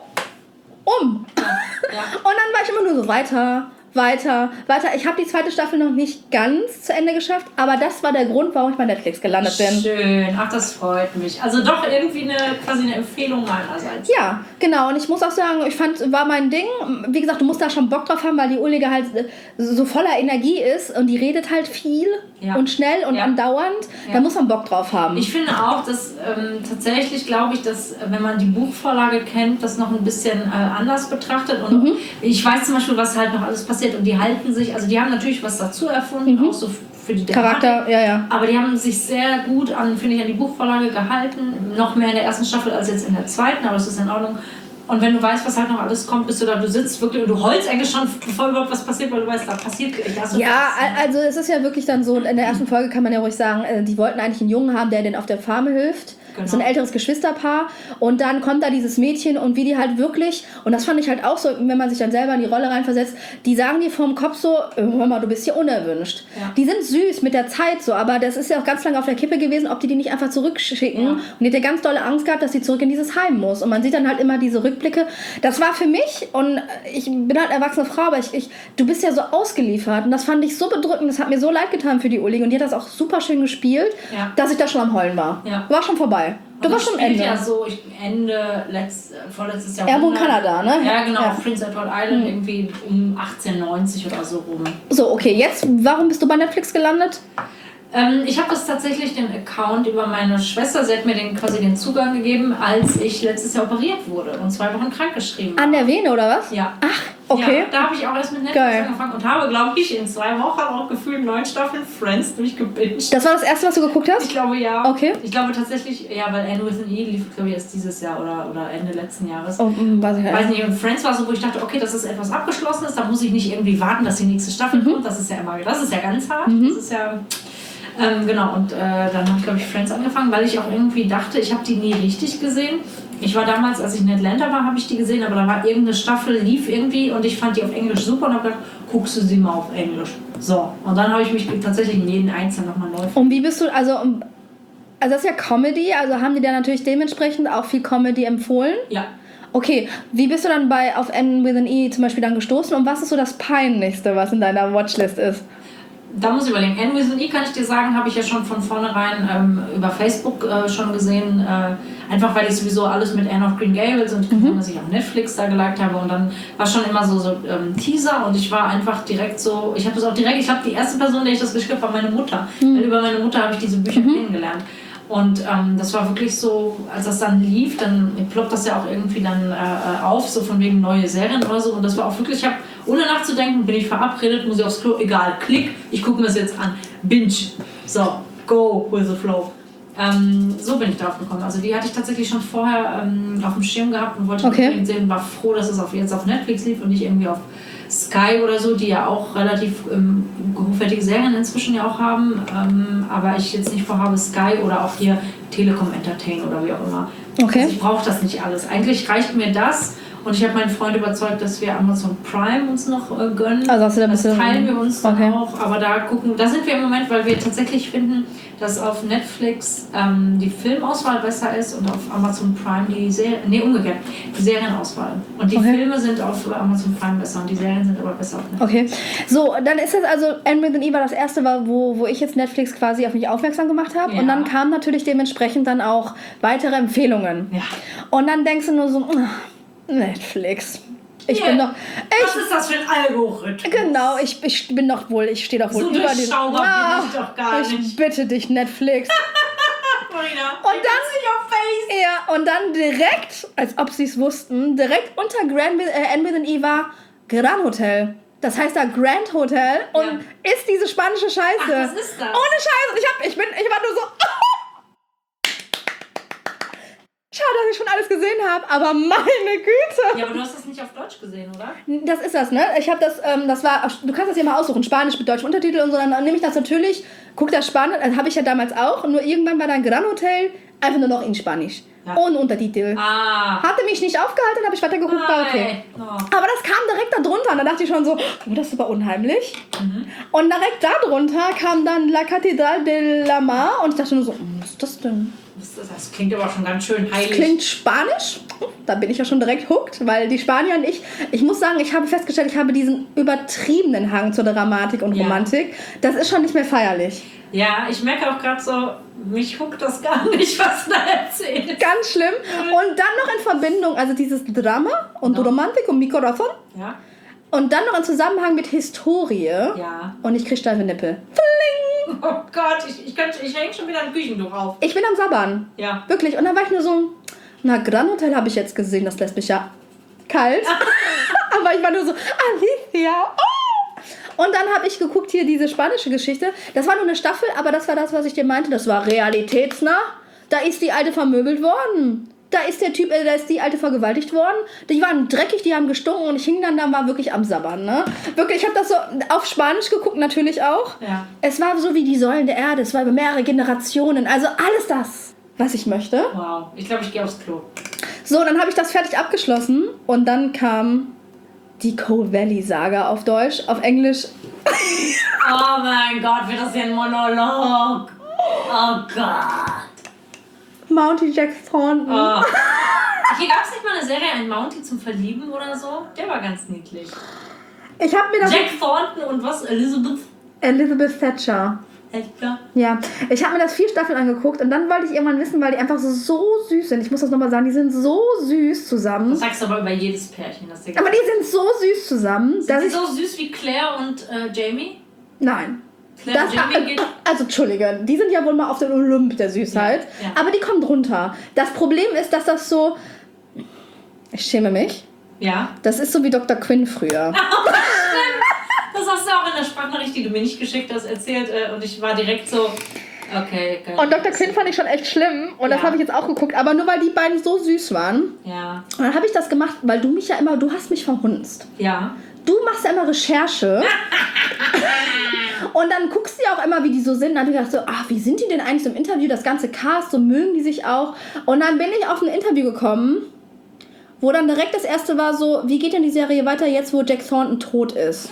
um. Ja, ja. Und dann war ich immer nur so weiter, weiter, weiter. Ich habe die zweite Staffel noch nicht ganz zu Ende geschafft, aber das war der Grund, warum ich bei Netflix gelandet bin. Schön, ach, das freut mich. Also doch irgendwie eine, quasi eine Empfehlung meinerseits. Ja, genau. Und ich muss auch sagen, ich fand, war mein Ding. Wie gesagt, du musst da schon Bock drauf haben, weil die Ullige halt so voller Energie ist und die redet halt viel ja. und schnell und ja. andauernd. Ja. Da muss man Bock drauf haben. Ich finde auch, dass ähm, tatsächlich glaube ich, dass wenn man die Buchvorlage kennt, das noch ein bisschen äh, anders betrachtet. Und mhm. ich weiß zum Beispiel, was halt noch alles passiert. Und die halten sich, also die haben natürlich was dazu erfunden, mhm. auch so für die Thematik, Charakter, ja, ja. Aber die haben sich sehr gut an, finde ich, an die Buchvorlage gehalten. Noch mehr in der ersten Staffel als jetzt in der zweiten, aber das ist in Ordnung. Und wenn du weißt, was halt noch alles kommt, bist du da, du sitzt wirklich und du heulst eigentlich schon, bevor überhaupt was passiert, weil du weißt, da passiert das. Ja, also es ist ja wirklich dann so, in der ersten Folge kann man ja ruhig sagen, die wollten eigentlich einen Jungen haben, der denen auf der Farm hilft. Genau. So ein älteres Geschwisterpaar und dann kommt da dieses Mädchen und wie die halt wirklich, und das fand ich halt auch so, wenn man sich dann selber in die Rolle reinversetzt, die sagen dir vorm Kopf so, hör mal, du bist hier unerwünscht. Ja. Die sind süß mit der Zeit so, aber das ist ja auch ganz lange auf der Kippe gewesen, ob die die nicht einfach zurückschicken. Ja. Und die hat ja ganz dolle Angst gehabt, dass sie zurück in dieses Heim muss. Und man sieht dann halt immer diese Rückblicke. Das war für mich, und ich bin halt erwachsene Frau, aber ich, ich, du bist ja so ausgeliefert und das fand ich so bedrückend, das hat mir so leid getan für die Ullige und die hat das auch super schön gespielt, ja. dass ich da schon am Heulen war. Ja. War schon vorbei. Du warst schon Ende. Ja, so ich, Ende letzt, vorletztes Jahr. Irgendwo in Kanada, ne? Ja, genau, ja. auf Prince Edward Island, mhm. irgendwie um achtzehnhundertneunzig oder so rum. So, okay, jetzt, warum bist du bei Netflix gelandet? Ähm, ich habe das tatsächlich den Account über meine Schwester, sie hat mir den, quasi den Zugang gegeben, als ich letztes Jahr operiert wurde und zwei Wochen krankgeschrieben An der Vene, oder was? Ja. Ach, okay. Ja, da habe ich auch erst mit Netflix Geil. angefangen und habe, glaube ich, in zwei Wochen auch gefühlt neun Staffeln Friends durchgebinged. Das war das erste, was du geguckt hast? Ich glaube, ja. Okay. Ich glaube tatsächlich, ja, weil Anne with an E lief, glaube ich, erst dieses Jahr oder, oder Ende letzten Jahres. Oh, weiß ich nicht. Weiß nicht. Und Friends war so, wo ich dachte, okay, das ist etwas Abgeschlossenes, da muss ich nicht irgendwie warten, dass die nächste Staffel mhm. kommt. Das ist ja immer, das ist ja ganz hart. Mhm. Das ist ja... Ähm, genau, und äh, dann habe ich, glaube ich, Friends angefangen, weil ich auch irgendwie dachte, ich habe die nie richtig gesehen. Ich war damals, als ich in Atlanta war, habe ich die gesehen, aber da war irgendeine Staffel, lief irgendwie und ich fand die auf Englisch super und habe gedacht, guckst du sie mal auf Englisch. So, und dann habe ich mich tatsächlich in jeden Einzelnen nochmal neu... Und wie bist du, also, also das ist ja Comedy, also haben die da natürlich dementsprechend auch viel Comedy empfohlen? Ja. Okay, wie bist du dann bei auf N with an E zum Beispiel dann gestoßen und was ist so das Peinlichste, was in deiner Watchlist ist? Da muss ich überlegen. Anne with an E, kann ich dir sagen, habe ich ja schon von vornherein ähm, über Facebook äh, schon gesehen. Äh, einfach weil ich sowieso alles mit Anne of Green Gables und mhm. was ich auf Netflix da geliked habe. Und dann war schon immer so, so ähm, Teaser und ich war einfach direkt so, ich habe das auch direkt, ich habe die erste Person, der ich das geschrieben habe, war meine Mutter. Mhm. Weil über meine Mutter habe ich diese Bücher mhm. kennengelernt. Und ähm, das war wirklich so, als das dann lief, dann ploppt das ja auch irgendwie dann äh, auf, so von wegen neue Serien oder so. Und das war auch wirklich, ich habe, ohne nachzudenken, bin ich verabredet, muss ich aufs Klo, egal, klick, ich gucke mir das jetzt an. Binge. So, go with the flow. Ähm, so bin ich drauf gekommen. Also die hatte ich tatsächlich schon vorher ähm, auf dem Schirm gehabt und wollte okay. unbedingt sehen, war froh, dass es auf, jetzt auf Netflix lief und nicht irgendwie auf Sky oder so, die ja auch relativ ähm, hochwertige Serien inzwischen ja auch haben, ähm, aber ich jetzt nicht vorhabe, Sky oder auch hier Telekom Entertain oder wie auch immer. Okay. Also ich brauche das nicht alles. Eigentlich reicht mir das und ich habe meinen Freund überzeugt, dass wir Amazon Prime uns noch äh, gönnen. Also hast du da ein das bisschen teilen wir uns dann okay. auch, aber da gucken, da sind wir im Moment, weil wir tatsächlich finden, dass auf Netflix ähm, die Filmauswahl besser ist und auf Amazon Prime die Serien, nee, umgekehrt, die Serienauswahl. Und die okay. Filme sind auf Amazon Prime besser und die Serien sind aber besser auf Netflix. Okay, so, dann ist es also, Anne with an E war das erste, wo, wo ich jetzt Netflix quasi auf mich aufmerksam gemacht habe. Ja. Und dann kamen natürlich dementsprechend dann auch weitere Empfehlungen. Ja. Und dann denkst du nur so, Netflix. Ich yeah. bin doch. Ich, Was ist das für ein Algorithmus? Genau, ich, ich bin doch wohl, ich stehe doch wohl so über den. Ah, bin ich doch gar ich nicht. bitte dich, Netflix. Marina, und dann, ja, und dann direkt, als ob sie es wussten, direkt unter Grand äh, Anne with an E war Grand Hotel. Das heißt da Grand Hotel und ja. ist diese spanische Scheiße. Ach, was ist das? Ohne Scheiße. Ich, hab, ich, bin, ich war nur so. Schade, dass ich schon alles gesehen habe, aber meine Güte. Ja, aber du hast das nicht auf Deutsch gesehen, oder? Das ist das, ne? Ich habe das, ähm, das war, du kannst das hier mal aussuchen, Spanisch mit deutschem Untertitel und so, dann nehme ich das natürlich, guck das Spanisch, das habe ich ja damals auch, nur irgendwann war dann Gran Hotel einfach nur noch in Spanisch. Ja. Ohne Untertitel. Ah. Hatte mich nicht aufgehalten, habe ich weiter geguckt, war okay. Oh. Aber das kam direkt da drunter und da dachte ich schon so, oh, das ist super unheimlich. Mhm. Und direkt da drunter kam dann La Catedral de la Mar und ich dachte nur so, was ist das denn? Das klingt aber schon ganz schön heilig. Klingt Spanisch. Da bin ich ja schon direkt hooked, weil die Spanier und ich, ich muss sagen, ich habe festgestellt, ich habe diesen übertriebenen Hang zur Dramatik und Romantik. Ja. Das ist schon nicht mehr feierlich. Ja, ich merke auch gerade so, mich huckt das gar nicht, was du da erzählst. Ganz schlimm. Und dann noch in Verbindung, also dieses Drama und no. Romantik und Mi Corazón. Ja. Und dann noch im Zusammenhang mit Historie. Ja. Und ich krieg steife Nippel. Fling! Oh Gott, ich, ich, könnte, ich hänge schon wieder am Küchentuch auf. Ich bin am Sabbern. Ja. Wirklich. Und dann war ich nur so, na, Gran Hotel habe ich jetzt gesehen, das lässt mich ja kalt. Aber ich war nur so, Alicia, oh! Und dann habe ich geguckt hier diese spanische Geschichte. Das war nur eine Staffel, aber das war das, was ich dir meinte. Das war realitätsnah. Da ist die Alte vermöbelt worden. Da ist der Typ, äh, da ist die Alte vergewaltigt worden. Die waren dreckig, die haben gestunken und ich hing dann da, war wirklich am Sabbern, ne? Wirklich, ich habe das so auf Spanisch geguckt, natürlich auch. Ja. Es war so wie die Säulen der Erde, es war über mehrere Generationen, also alles das, was ich möchte. Wow, ich glaube, ich gehe aufs Klo. So, dann habe ich das fertig abgeschlossen und dann kam die Coal Valley Saga auf Deutsch, auf Englisch. Oh mein Gott, wird das hier ein Monolog? Oh Gott. Mounty Jack Thornton. Oh. Hier gab es nicht mal eine Serie, ein Mounty zum Verlieben oder so? Der war ganz niedlich. Ich habe mir das... Jack Thornton und was? Elizabeth? Elizabeth Thatcher. Edgar? Ja, ich habe mir das vier Staffeln angeguckt und dann wollte ich irgendwann wissen, weil die einfach so, so süß sind. Ich muss das nochmal sagen, die sind so süß zusammen. Das sagst du aber über jedes Pärchen. Das aber die sind so süß zusammen. Sind dass die ich so süß wie Claire und äh, Jamie? Nein. Claire Das, und Jamie geht... also, Entschuldige, die sind ja wohl mal auf den Olymp der Süßheit. Ja, ja. Aber die kommen drunter. Das Problem ist, dass das so... Ich schäme mich. Ja. Das ist so wie Doktor Quinn früher. Das hast du auch in der Sprachnachricht, die du mir nicht geschickt hast, erzählt. Äh, und ich war direkt so... Okay, geil. Und Doktor Quinn fand ich schon echt schlimm. Und ja. Das habe ich jetzt auch geguckt. Aber nur, weil die beiden so süß waren. Ja. Und dann habe ich das gemacht, weil du mich ja immer... Du hast mich verhunzt. Ja. Du machst ja immer Recherche. Und dann guckst du ja auch immer, wie die so sind. Und dann habe ich gedacht so, ach, wie sind die denn eigentlich so im Interview? Das ganze Cast, so mögen die sich auch. Und dann bin ich auf ein Interview gekommen, wo dann direkt das erste war so, wie geht denn die Serie weiter jetzt, wo Jack Thornton tot ist?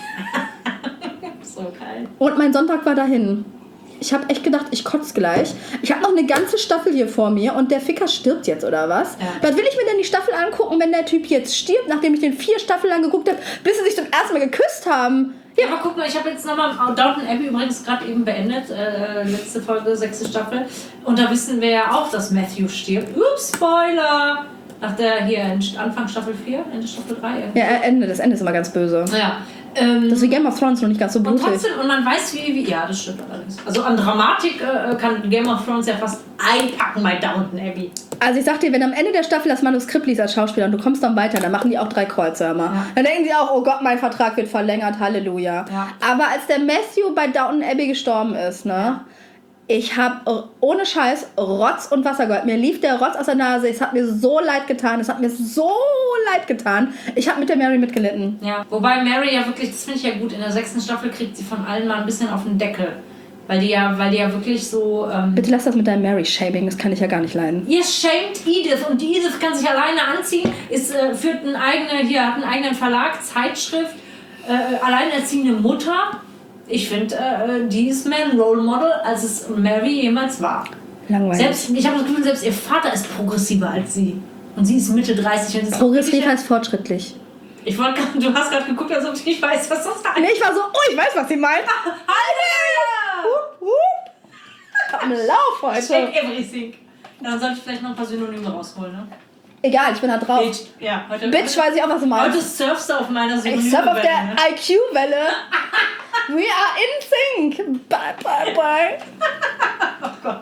So geil. Und mein Sonntag war dahin. Ich habe echt gedacht, ich kotze gleich. Ich habe noch eine ganze Staffel hier vor mir und der Ficker stirbt jetzt, oder was? Ja. Was will ich mir denn die Staffel angucken, wenn der Typ jetzt stirbt, nachdem ich den vier Staffeln lang geguckt habe, bis sie sich zum ersten Mal geküsst haben? Ja, aber guck mal, ich habe jetzt nochmal Downton Abbey übrigens gerade eben beendet, äh, letzte Folge, sechste Staffel. Und da wissen wir ja auch, dass Matthew stirbt. Ups, Spoiler! Nach der, hier, Anfang Staffel vier, Ende Staffel drei. Ja, Ende, das Ende ist immer ganz böse. Ja. Ähm, das ist wie Game of Thrones noch nicht ganz so blutig. Und trotzdem, und man weiß wie, wie, ja, das stimmt allerdings. Also an Dramatik äh, kann Game of Thrones ja fast einpacken bei Downton Abbey. Also ich sag dir, wenn am Ende der Staffel das Manuskript liest als Schauspieler und du kommst dann weiter, dann machen die auch drei Kreuze immer. Ja. Dann denken sie auch, oh Gott, mein Vertrag wird verlängert, Halleluja. Ja. Aber als der Matthew bei Downton Abbey gestorben ist, ne, ja. ich habe ohne Scheiß Rotz und Wasser geholt. Mir lief der Rotz aus der Nase. Es hat mir so leid getan. Es hat mir so leid getan. Ich habe mit der Mary mitgelitten. Ja, wobei Mary ja wirklich, das finde ich ja gut, in der sechsten Staffel kriegt sie von allen mal ein bisschen auf den Deckel. Weil die ja, weil die ja wirklich so... Ähm Bitte lass das mit deinem Mary-Shaming, das kann ich ja gar nicht leiden. Ihr shamed Edith und die Edith kann sich alleine anziehen, ist, äh, führt einen eigenen, hier, hat einen eigenen Verlag, Zeitschrift, äh, alleinerziehende Mutter. Ich finde, äh, die ist mehr ein Role Model, als es Mary jemals war. Langweilig. Selbst, ich habe das Gefühl, selbst ihr Vater ist progressiver als sie. Und sie ist Mitte dreißig. Und Progressiv heißt fortschrittlich. Ich wollte, du hast gerade geguckt, als ob ich nicht weiß, was das heißt. Nee, ich war so, oh, ich weiß, was sie meint. Halleluja! Hup, hup. Am Lauf heute. Check everything. Dann sollte ich vielleicht noch ein paar Synonyme rausholen, ne? Egal, ich bin da drauf. Bitch, ja, heute, Bitch, weiß ich auch, was du meinst. Heute surfst du auf meiner Synonyme-Welle. Ich surf auf der ne? I Q-Welle. We are in sync. Bye, bye, bye. Oh Gott.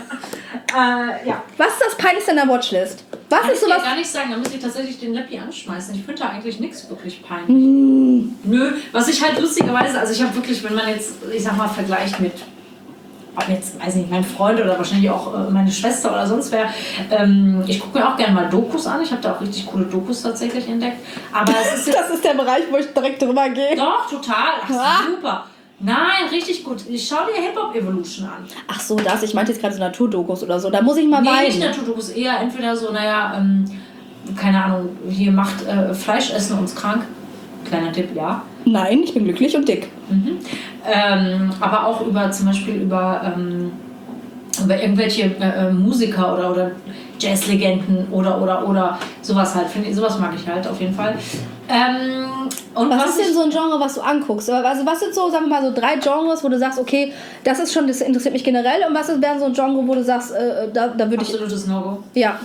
Äh, ja. Was ist das Peinlichste in der Watchlist? Was Kann ist ich sowas? dir gar nicht sagen, da müsste ich tatsächlich den Leppi anschmeißen. Ich finde da eigentlich nichts wirklich peinlich. Mm. Nö, was ich halt lustigerweise, also ich habe wirklich, wenn man jetzt, ich sag mal, vergleicht mit ob jetzt, weiß nicht, mein Freund oder wahrscheinlich auch äh, meine Schwester oder sonst wer. Ähm, ich gucke mir auch gerne mal Dokus an. Ich habe da auch richtig coole Dokus tatsächlich entdeckt. Aber es ist jetzt, Das ist der Bereich, wo ich direkt drüber gehe. doch, total. Ach, Ah. super. Nein, richtig gut. Ich schau dir Hip-Hop Evolution an. Ach so, das. Ich meinte jetzt gerade so Naturdokus oder so. Da muss ich mal Nee, weinen. nicht Naturdokus. Eher entweder so, naja, ähm, keine Ahnung, hier macht äh, Fleisch essen uns krank. Kleiner Tipp, ja. Nein, ich bin glücklich und dick. Mhm. Ähm, aber auch über zum Beispiel über, ähm, über irgendwelche äh, Musiker oder, oder Jazzlegenden oder oder oder sowas halt. Finde ich, sowas mag ich halt auf jeden Fall. Ähm, und Was, was ist denn ich, so ein Genre, was du anguckst? Also was sind so, sagen wir mal, so drei Genres, wo du sagst, okay, das ist schon, das interessiert mich generell, und was ist wäre so ein Genre, wo du sagst, äh, da, da würde ich... absolutes No-Go. Ja.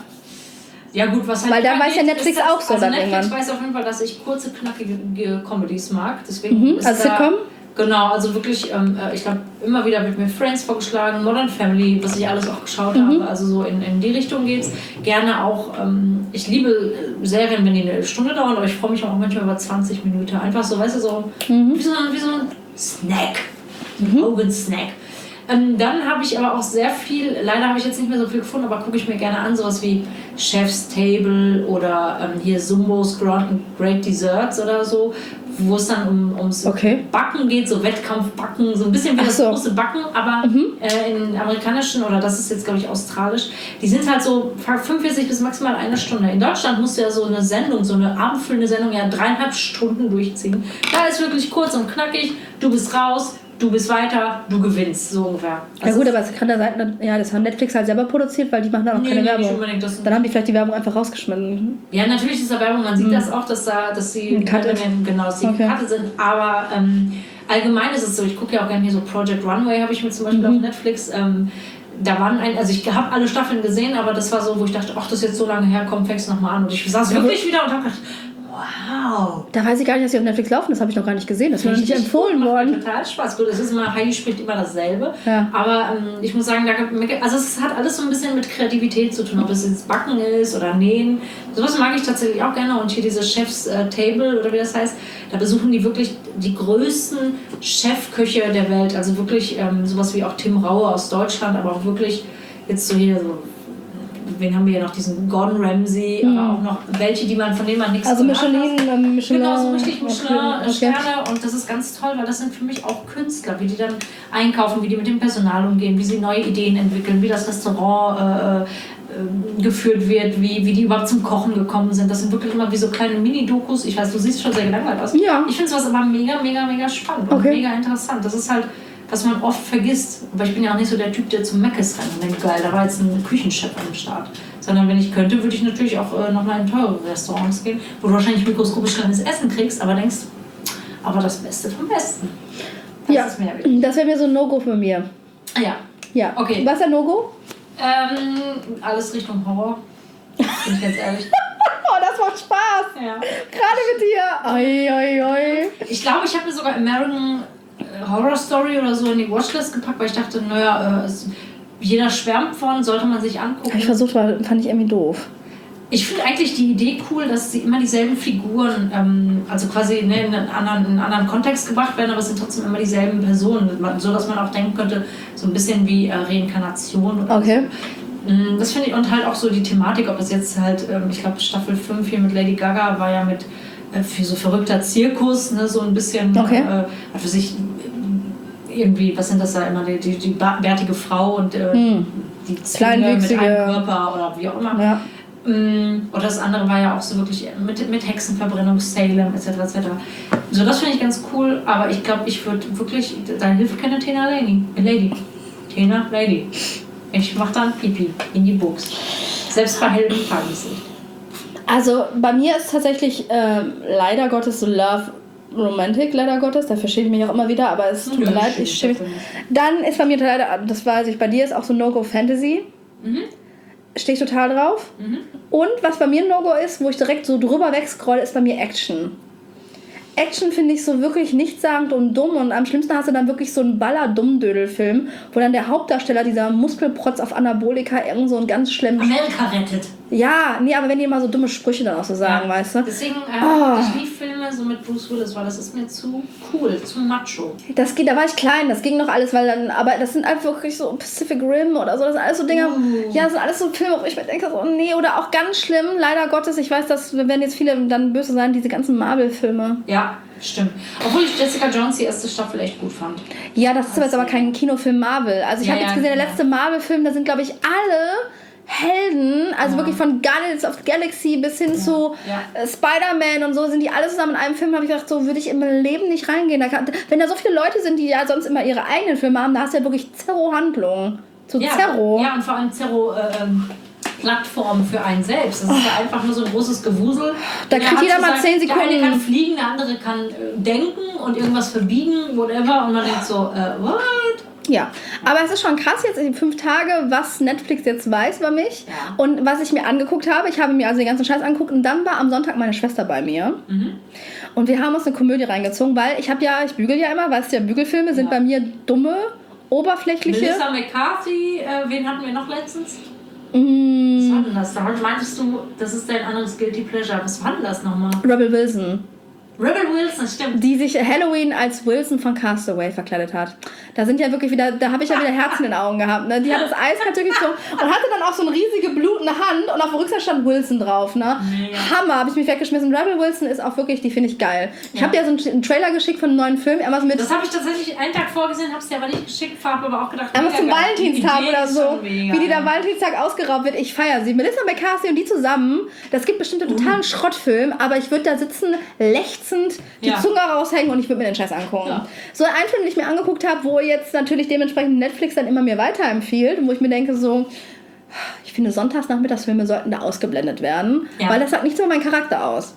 Ja gut, was halt Weil da immer weiß ja geht, Netflix ist das, auch so also dann Netflix irgendwann. weiß auf jeden Fall, dass ich kurze, knackige Comedies mag. Deswegen Mhm, ist also da, Sitcom? Genau, also wirklich, ähm, ich glaube, immer wieder wird mir Friends vorgeschlagen, Modern Family, was ich alles auch geschaut Mhm. habe. Also so in, in die Richtung geht's. Gerne auch, ähm, ich liebe Serien, wenn die eine Stunde dauern, aber ich freue mich auch manchmal über zwanzig Minuten. Einfach so, weißt du, so, Mhm. wie, so wie so ein Snack. Ein Augensnack. Ähm, dann habe ich aber auch sehr viel, leider habe ich jetzt nicht mehr so viel gefunden, aber gucke ich mir gerne an, sowas wie Chef's Table oder ähm, hier Sumbos Great Desserts oder so, wo es dann um, ums Okay. Backen geht, so Wettkampfbacken, so ein bisschen wie Ach das so. große Backen, aber Mhm. äh, in amerikanischen, oder das ist jetzt glaube ich australisch, die sind halt so fünfundvierzig bis maximal eine Stunde. In Deutschland musst du ja so eine Sendung, so eine abendfüllende Sendung ja dreieinhalb Stunden durchziehen. Da ist wirklich kurz und knackig, du bist raus, du bist weiter, du gewinnst, so ungefähr. Ja Also gut, aber es kann da sein, ja, das hat Netflix halt selber produziert, weil die machen da noch nee, keine nee, nicht Werbung. unbedingt. Das Dann haben die vielleicht die Werbung einfach rausgeschmissen. ja, natürlich ist da Werbung, man sieht Mhm. das auch, dass, da, dass sie Ein Cut ist. genau, dass sie Okay. gecuttet sind, aber ähm, allgemein ist es so, ich gucke ja auch gerne hier so Project Runway, habe ich mir zum Beispiel Mhm. auf Netflix, ähm, da waren ein, also ich habe alle Staffeln gesehen, aber das war so, wo ich dachte, ach, das ist jetzt so lange her, komm, fängst nochmal an, und ich saß Ja, wirklich wieder und habe gedacht, wow. Da weiß ich gar nicht, dass die auf Netflix laufen, das habe ich noch gar nicht gesehen. Das ist mir noch nicht Richtig empfohlen gut, macht mir worden. Total Spaß. Gut, es ist immer, Heidi spricht immer dasselbe. Ja. Aber ähm, ich muss sagen, da, also es hat alles so ein bisschen mit Kreativität zu tun, ob es jetzt Backen ist oder Nähen. Sowas mag ich tatsächlich auch gerne. Und hier diese Chef's äh, Table oder wie das heißt, da besuchen die wirklich die größten Chefköche der Welt. Also wirklich ähm, sowas wie auch Tim Raue aus Deutschland, aber auch wirklich jetzt so hier so. Wen haben wir hier noch? Diesen Gordon Ramsay, Mhm. aber auch noch welche, die man, von denen man nichts Also gehört hat. Michelin, ähm, Michelin. Genau, so richtig Okay, Michelin-Sterne, okay. und das ist ganz toll, weil das sind für mich auch Künstler, wie die dann einkaufen, wie die mit dem Personal umgehen, wie sie neue Ideen entwickeln, wie das Restaurant äh, äh, geführt wird, wie, wie die überhaupt zum Kochen gekommen sind. Das sind wirklich immer wie so kleine Mini-Dokus. Ich weiß, du siehst schon sehr gelangweilt aus. Ja. Ich finde sowas aber mega, mega, mega spannend und Okay. mega interessant. Das ist halt, was man oft vergisst. Aber ich bin ja auch nicht so der Typ, der zum Mc's rennt und denkt, geil, da war jetzt ein Küchenchef am Start. Sondern wenn ich könnte, würde ich natürlich auch äh, nochmal in teure Restaurants gehen, wo du wahrscheinlich mikroskopisch kleines Essen kriegst, aber denkst, aber das Beste vom Besten. Das Ja, ist mir wichtig. das wäre mir so ein No-Go von mir. Ja. Ja. Okay. Was ist ein No-Go? Ähm, alles Richtung Horror. Bin ich ganz ehrlich. Oh, das macht Spaß. Ja. Gerade mit dir. Oi, oi, oi. Ich glaube, ich habe mir sogar American äh, Horror Story oder so in die Watchlist gepackt, weil ich dachte, naja, äh, es, jeder schwärmt von, sollte man sich angucken. Hab ich versucht, war, fand ich irgendwie doof. Ich finde eigentlich die Idee cool, dass sie immer dieselben Figuren, ähm, also quasi ne, in, einen anderen, in einen anderen Kontext gebracht werden, aber es sind trotzdem immer dieselben Personen, so dass man auch denken könnte, so ein bisschen wie äh, Reinkarnation oder Okay. so. Mm, Das finde ich, und halt auch so die Thematik, ob es jetzt halt, ähm, ich glaube Staffel fünf hier mit Lady Gaga war ja mit äh, für so verrückter Zirkus, ne, so ein bisschen, Okay. äh, was weiß ich, irgendwie, was sind das da immer, die, die, die bärtige Frau und äh, Hm. die Zwillinge mit Kleinwüchsige. einem Körper oder wie auch immer. Ja. Mm, Oder das andere war ja auch so wirklich mit, mit Hexenverbrennung, Salem et cetera et cetera. So, das finde ich ganz cool, aber ich glaube, ich würde wirklich, da hilft keine Tena Lady. Lady. Tena Lady. Ich mache dann Pipi in die Box. Selbst bei hellem Tageslicht. Also bei mir ist tatsächlich ähm, leider Gottes so Love Romantic, leider Gottes. Da verstehe ich mich auch immer wieder, aber es tut mir leid. Ich schäme mich. Dann ist bei mir leider, das weiß ich, bei dir ist auch so No-Go Fantasy. Mhm. Stehe ich total drauf. Mhm. Und was bei mir ein No-Go ist, wo ich direkt so drüber wegscrolle, ist bei mir Action. Action finde ich so wirklich nichtssagend und dumm und am schlimmsten hast du dann wirklich so einen Baller-Dummdödel-Film, wo dann der Hauptdarsteller, dieser Muskelprotz auf Anabolika, irgend so einen ganz schlimmen... Amerika rettet. Ja, nee, aber wenn die immer so dumme Sprüche dann auch so sagen, ja. weißt du? Deswegen, äh, oh. ich liebe Filme so mit Bruce Willis, weil das ist mir zu cool, zu macho. Das geht, da war ich klein, das ging noch alles, weil dann, aber das sind einfach wirklich so Pacific Rim oder so, das sind alles so Dinge, uh. ja, das sind alles so Filme, wo ich mir denke, so, nee, oder auch ganz schlimm, leider Gottes, ich weiß, dass, wir werden jetzt viele dann böse sein, diese ganzen Marvel-Filme. Ja, stimmt. Obwohl ich Jessica Jones die erste Staffel echt gut fand. Ja, das ist also, jetzt aber kein Kinofilm Marvel. Also ich ja, habe jetzt gesehen, ja, der letzte Marvel-Film, da sind, glaube ich, alle Helden, also ja. wirklich von Guardians of the Galaxy bis hin ja. zu ja. Spider-Man und so, sind die alle zusammen in einem Film. Da habe ich gedacht, so würde ich im Leben nicht reingehen. Da kann, wenn da so viele Leute sind, die ja sonst immer ihre eigenen Filme haben, da hast du ja wirklich Zerro-Handlungen. So ja. Zerro. Ja, und vor allem Zerro... Äh, ähm Plattform für einen selbst. Das ist ja einfach nur so ein großes Gewusel. Da kriegt jeder mal zehn Sekunden. Der eine kann fliegen, der andere kann äh, denken und irgendwas verbiegen, whatever. Und man denkt so, äh, what? Ja, aber es ist schon krass jetzt in fünf Tage, was Netflix jetzt weiß über mich ja. und was ich mir angeguckt habe. Ich habe mir also den ganzen Scheiß angeguckt und dann war am Sonntag meine Schwester bei mir. Mhm. Und wir haben uns eine Komödie reingezogen, weil ich habe ja, ich bügel ja immer, weißt du ja, Bügelfilme sind ja. bei mir dumme, oberflächliche. Melissa McCarthy, äh, wen hatten wir noch letztens? Mm. Was war denn das? Da meintest du, das ist dein anderes Guilty Pleasure. Was war denn das nochmal? Rebel Wilson. Rebel Wilson, stimmt. Die sich Halloween als Wilson von Castaway verkleidet hat. Da sind ja wirklich wieder, da habe ich ja wieder Herzen in den Augen gehabt. Ne? Die hat das eiskalt durchgezogen und hatte dann auch so eine riesige blutende Hand und auf der Rückseite stand Wilson drauf. Ne? Mega. Hammer, habe ich mich weggeschmissen. Rebel Wilson ist auch wirklich, die finde ich geil. Ich ja. habe dir so einen Trailer geschickt von einem neuen Film. Amazon mit das habe ich tatsächlich einen Tag vorgesehen, habe es dir aber nicht geschickt, habe aber auch gedacht, aber zum Valentinstag oder so, wie die da Valentinstag ausgeraubt wird. Ich feiere sie. Melissa McCarthy und die zusammen, das gibt bestimmt einen totalen uh. Schrottfilm, aber ich würde da sitzen, lechzend, die ja. Zunge raushängen und ich würde mir den Scheiß angucken. Ja. So ein Film, den ich mir angeguckt habe, wo jetzt natürlich dementsprechend Netflix dann immer mir weiterempfiehlt und wo ich mir denke so, ich finde Sonntagsnachmittagsfilme sollten da ausgeblendet werden, ja. weil das sagt nichts über meinen Charakter aus.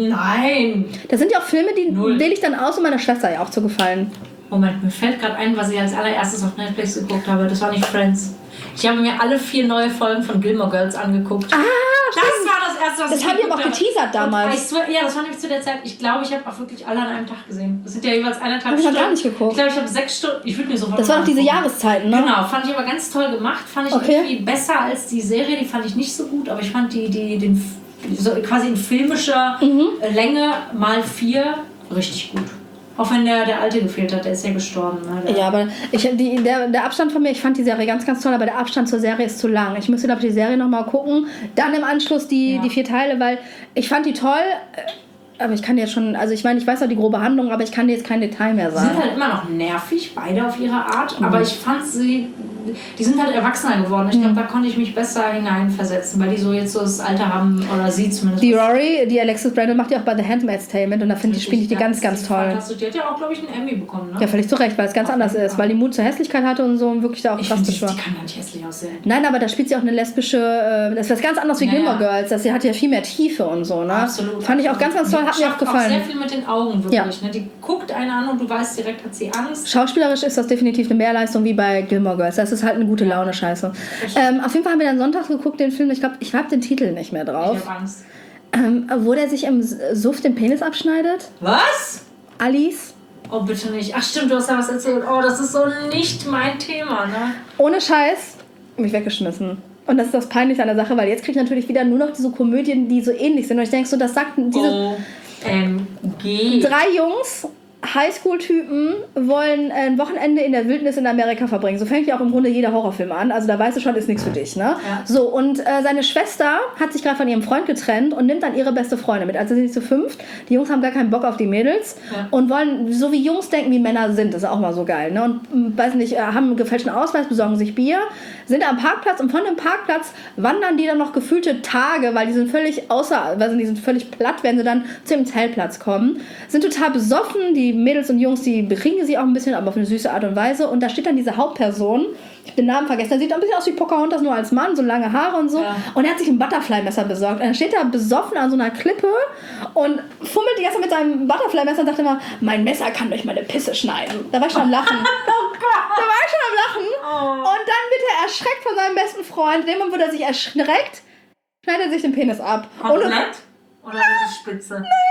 Nein! Das sind ja auch Filme, die wähle ich dann aus, um meiner Schwester ja auch zu gefallen. Moment, mir fällt gerade ein, was ich als allererstes auf Netflix geguckt habe. Das war nicht Friends. Ich habe mir alle vier neue Folgen von Gilmore Girls angeguckt. Ah, das stimmt. war das erste, was das ich haben die aber auch geteasert damals. Swear, ja, das war nämlich zu der Zeit. Ich glaube, ich habe auch wirklich alle an einem Tag gesehen. Das sind ja jeweils eineinhalb hab Stunden. Ich habe gar nicht geguckt. Ich glaube, ich habe sechs Stunden. Ich würde mir sofort. Das waren auch diese Jahreszeiten, ne? Genau, fand ich aber ganz toll gemacht. Fand ich okay. irgendwie besser als die Serie. Die fand ich nicht so gut, aber ich fand die, die den so quasi in filmischer mhm. Länge mal vier richtig gut. Auch wenn der, der Alte gefehlt hat, der ist ja gestorben. Ne? Ja, aber ich, die, der, der Abstand von mir, ich fand die Serie ganz, ganz toll, aber der Abstand zur Serie ist zu lang. Ich müsste, glaube ich, die Serie nochmal gucken. Dann im Anschluss die, ja. die vier Teile, weil ich fand die toll, aber ich kann dir jetzt schon, also ich meine, ich weiß auch die grobe Handlung, aber ich kann dir jetzt kein Detail mehr sagen. Die sind halt immer noch nervig, beide auf ihre Art, mhm. aber ich fand sie, die sind halt erwachsener geworden. Ich glaube, da konnte ich mich besser hineinversetzen, weil die so jetzt so das Alter haben, oder sie zumindest. Die Rory, die Alexis Brandon macht ja auch bei The Handmaid's Tale mit und da finde ich, spiele ich die ganz, ganz toll. Die hat ja auch, glaube ich, einen Emmy bekommen, ne? Ja, völlig zu Recht, weil es ganz anders ist, weil die Mut zur Hässlichkeit hatte und so und wirklich da auch drastisch war. Die kann gar nicht hässlich aussehen. Nein, aber da spielt sie auch eine lesbische, das ist was ganz anderes wie ja, Gilmore ja. Girls, das sie hat ja viel mehr Tiefe und so, ne? Absolut. Fand ich auch ganz, ganz toll, hat mir auch gefallen. Auch sehr viel mit den Augen, wirklich, ja. ne? Die guckt eine an und du weißt direkt, hat sie Angst. Schauspielerisch ist das definitiv eine Mehrleistung wie bei Gilmore Girls, das ist halt eine gute Laune Scheiße. Ähm, auf jeden Fall haben wir dann sonntags geguckt, den Film, ich glaube, ich habe den Titel nicht mehr drauf. Ich hab Angst. Ähm, wo der sich im Suff den Penis abschneidet. Was? Alice. Oh, bitte nicht. Ach stimmt, du hast ja was erzählt. Oh, das ist so nicht mein Thema, ne? Ohne Scheiß, mich weggeschmissen. Und das ist das Peinliche an der Sache, weil jetzt kriege ich natürlich wieder nur noch diese Komödien, die so ähnlich sind. Und ich denke so, das sagt diese... O M G. Drei Jungs... Highschool-Typen wollen ein Wochenende in der Wildnis in Amerika verbringen. So fängt ja auch im Grunde jeder Horrorfilm an. Also da weißt du schon, ist nichts für dich, ne? Ja. So, und äh, seine Schwester hat sich gerade von ihrem Freund getrennt und nimmt dann ihre beste Freundin mit. Also sind sie zu fünft. Die Jungs haben gar keinen Bock auf die Mädels ja. und wollen so wie Jungs denken, wie Männer sind. Das ist auch mal so geil, ne? Und, weiß nicht, haben einen gefälschten Ausweis, besorgen sich Bier, sind am Parkplatz und von dem Parkplatz wandern die dann noch gefühlte Tage, weil die sind völlig außer, also die sind völlig platt, wenn sie dann zu dem Zeltplatz kommen. Sind total besoffen, die Mädels und Jungs, die bekriegen sie auch ein bisschen, aber auf eine süße Art und Weise. Und da steht dann diese Hauptperson, ich habe den Namen vergessen, der sieht ein bisschen aus wie Pocahontas, nur als Mann, so lange Haare und so. Ja. Und er hat sich ein Butterfly-Messer besorgt. Und er steht da besoffen an so einer Klippe und fummelt die ganze Zeit mit seinem Butterfly-Messer und sagt immer, mein Messer kann durch meine Pisse schneiden. Da war ich schon am Lachen. Oh Gott! Da war ich schon am Lachen. Oh. Und dann wird er erschreckt von seinem besten Freund. In dem Moment, wo er sich erschreckt, schneidet er sich den Penis ab. Komplett? Oder ist es spitze? Nee.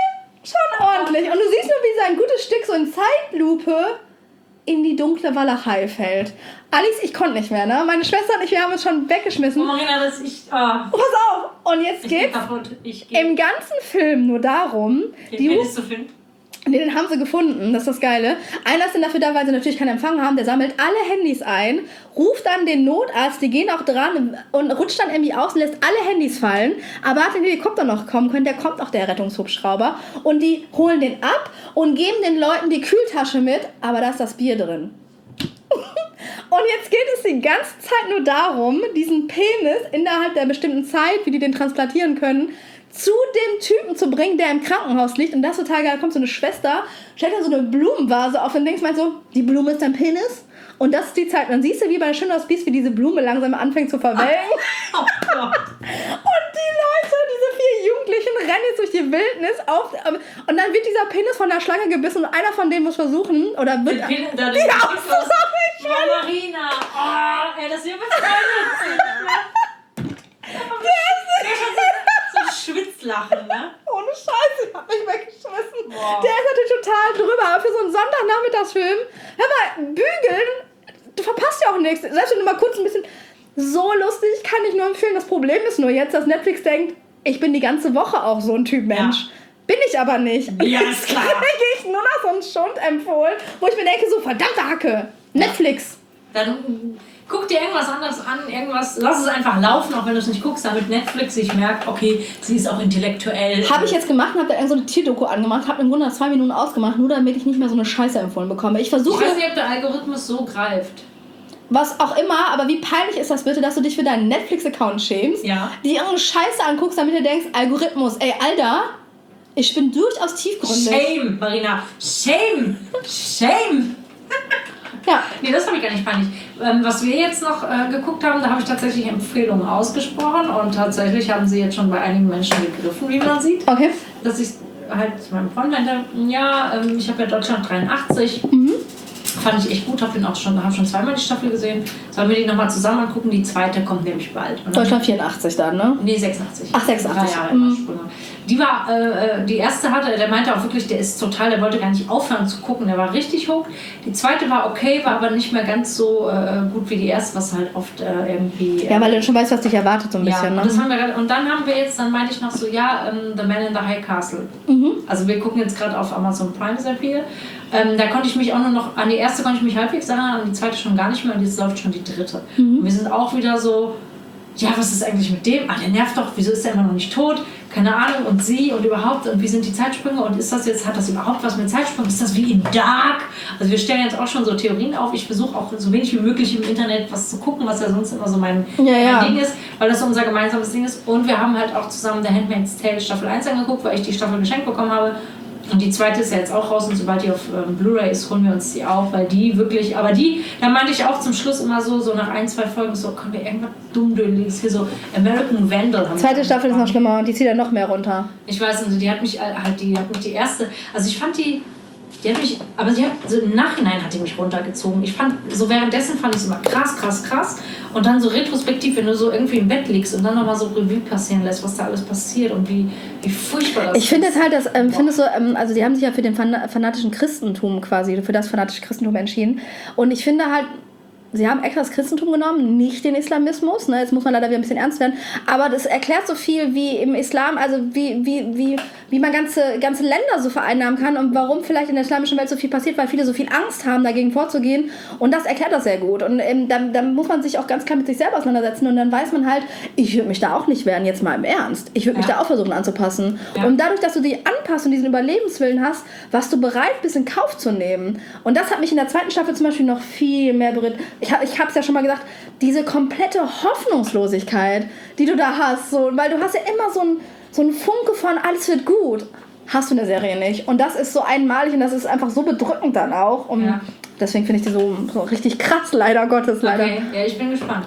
Schon ordentlich. Und du siehst nur, wie sein gutes Stück so in Zeitlupe in die dunkle Walachei fällt. Alice, ich konnte nicht mehr, ne? Meine Schwester und ich, wir haben es schon weggeschmissen. Oh, Marina, das ist... Oh. Pass auf! Und jetzt Ich geht's geh kaputt. Ich geh. im ganzen Film nur darum, Den die findest du Film? Nee, den haben sie gefunden, das ist das Geile. Einer ist dann dafür da, weil sie natürlich keinen Empfang haben, der sammelt alle Handys ein, ruft dann den Notarzt, die gehen auch dran und rutscht dann irgendwie aus und lässt alle Handys fallen. Aber hat den Helikopter noch kommen können, der kommt auch der Rettungshubschrauber. Und die holen den ab und geben den Leuten die Kühltasche mit, aber da ist das Bier drin. Und jetzt geht es die ganze Zeit nur darum, diesen Penis innerhalb der bestimmten Zeit, wie die den transplantieren können, zu dem Typen zu bringen, der im Krankenhaus liegt. Und das total geil, da kommt so eine Schwester, stellt dann so eine Blumenvase auf und denkst meint so, die Blume ist dein Penis? Und das ist die Zeit. Und dann siehst du, wie bei Schön aus Biest, wie diese Blume langsam anfängt zu verwelken. Oh Gott. Und die Leute, diese vier Jugendlichen, rennen jetzt durch die Wildnis auf. Und dann wird dieser Penis von der Schlange gebissen und einer von denen muss versuchen, oder wird... Der Penis, da die ist aufzusammeln. Oh, Marina. Oh, ey, das ist ja befreundet. So ein Schwitzlachen, ne? Ohne Scheiße, ich hab mich weggeschmissen. Boah. Der ist natürlich total drüber, aber für so einen Sonntagnachmittagsfilm, hör mal, bügeln, du verpasst ja auch nichts. Selbst wenn du mal kurz ein bisschen, so lustig, kann ich nur empfehlen. Das Problem ist nur jetzt, dass Netflix denkt, ich bin die ganze Woche auch so ein Typ Mensch. Ja. Bin ich aber nicht. Ja, jetzt ist klar. kriege ich nur noch so einen Schund empfohlen, wo ich mir denke, so verdammte Hacke, Netflix. Dann guck dir irgendwas anderes an, irgendwas, lass es einfach laufen, auch wenn du es nicht guckst, damit Netflix sich merkt, okay, sie ist auch intellektuell. Habe ich jetzt gemacht und habe da irgend so eine Tierdoku angemacht, habe im Grunde nach zwei Minuten ausgemacht, nur damit ich nicht mehr so eine Scheiße empfohlen bekomme. Ich versuche... Ich weiß nicht, ob der Algorithmus so greift. Was auch immer, aber wie peinlich ist das bitte, dass du dich für deinen Netflix-Account schämst, Ja. die irgendeine Scheiße anguckst, damit du denkst, Algorithmus, ey, Alter, ich bin durchaus tiefgründig. Shame, Marina, shame, shame. Ja. Nee, das habe ich gar nicht peinlich. Ähm, was wir jetzt noch äh, geguckt haben, da habe ich tatsächlich Empfehlungen ausgesprochen und tatsächlich haben sie jetzt schon bei einigen Menschen gegriffen, wie man sieht. Okay. Dass ich halt meinem Freund meinte, ja, ähm, ich habe ja Deutschland dreiundachtzig. Mhm. Fand ich echt gut, habe auch schon, hab schon zweimal die Staffel gesehen. Sollen wir die nochmal zusammen angucken? Die zweite kommt nämlich bald. Und Deutschland vierundachtzig dann, ne? Nee, sechsundachtzig. Ach, sechsundachtzig. Drei Jahre Mhm. Übersprünge. Die war, äh, die erste hatte, der meinte auch wirklich, der ist total, der wollte gar nicht aufhören zu gucken, der war richtig hoch. Die zweite war okay, war aber nicht mehr ganz so äh, gut wie die erste, was halt oft äh, irgendwie... Äh, Ja, weil du schon weißt, was dich erwartet so ein ja, bisschen, und, ne? das haben wir, grad- und dann haben wir jetzt, dann meinte ich noch so, ja, ähm, The Man in the High Castle. Mhm. Also wir gucken jetzt gerade auf Amazon Prime sehr viel. Ähm, da konnte ich mich auch nur noch, an die erste konnte ich mich halbwegs erinnern, an die zweite schon gar nicht mehr und jetzt läuft schon die dritte. Mhm. Und wir sind auch wieder so, ja, was ist eigentlich mit dem? Ah, der nervt doch, wieso ist der immer noch nicht tot? Keine Ahnung, und sie und überhaupt, und wie sind die Zeitsprünge und ist das jetzt, hat das überhaupt was mit Zeitsprüngen? Ist das wie in Dark? Also wir stellen jetzt auch schon so Theorien auf. Ich versuche auch so wenig wie möglich im Internet was zu gucken, was ja sonst immer so mein, Ja, ja. mein Ding ist, weil das so unser gemeinsames Ding ist. Und wir haben halt auch zusammen The Handmaid's Tale Staffel eins angeguckt, weil ich die Staffel geschenkt bekommen habe. Und die zweite ist ja jetzt auch raus und sobald die auf ähm, Blu-ray ist, holen wir uns die auch, weil die wirklich, aber die, da meinte ich auch zum Schluss immer so, so nach ein, zwei Folgen so, können wir irgendwas dummdödeliges hier so American Vandal haben. Zweite Staffel ist noch schlimmer und die zieht dann noch mehr runter. Ich weiß nicht, die hat mich halt, die hat mich die erste, also ich fand die, die hat mich, aber sie hat, so im Nachhinein hat die mich runtergezogen. Ich fand, so währenddessen fand ich es immer krass, krass, krass. Und dann so retrospektiv, wenn du so irgendwie im Bett liegst und dann nochmal so Revue passieren lässt, was da alles passiert und wie, wie furchtbar das ist. Ich finde es halt, das, ähm, finde es so, ähm, also die haben sich ja für den fan- fanatischen Christentum quasi, für das fanatische Christentum entschieden. Und ich finde halt, sie haben extra das Christentum genommen, nicht den Islamismus. Ne? Jetzt muss man leider wieder ein bisschen ernst werden. Aber das erklärt so viel, wie im Islam, also wie, wie, wie, wie man ganze, ganze Länder so vereinnahmen kann und warum vielleicht in der islamischen Welt so viel passiert, weil viele so viel Angst haben, dagegen vorzugehen. Und das erklärt das sehr gut. Und ähm, dann, dann muss man sich auch ganz klar mit sich selber auseinandersetzen. Und dann weiß man halt, ich würde mich da auch nicht wehren, jetzt mal im Ernst. Ich würde mich Ja. da auch versuchen anzupassen. Ja. Und dadurch, dass du die anpasst und diesen Überlebenswillen hast, warst du bereit, bis in Kauf zu nehmen. Und das hat mich in der zweiten Staffel zum Beispiel noch viel mehr berührt. Ich habe ich es ja schon mal gesagt, diese komplette Hoffnungslosigkeit, die du da hast, so, weil du hast ja immer so ein, so ein Funke von alles wird gut, hast du in der Serie nicht. Und das ist so einmalig und das ist einfach so bedrückend dann auch. Und Ja. deswegen finde ich die so, so richtig krass, leider Gottes, leider. Okay, ja, ich bin gespannt.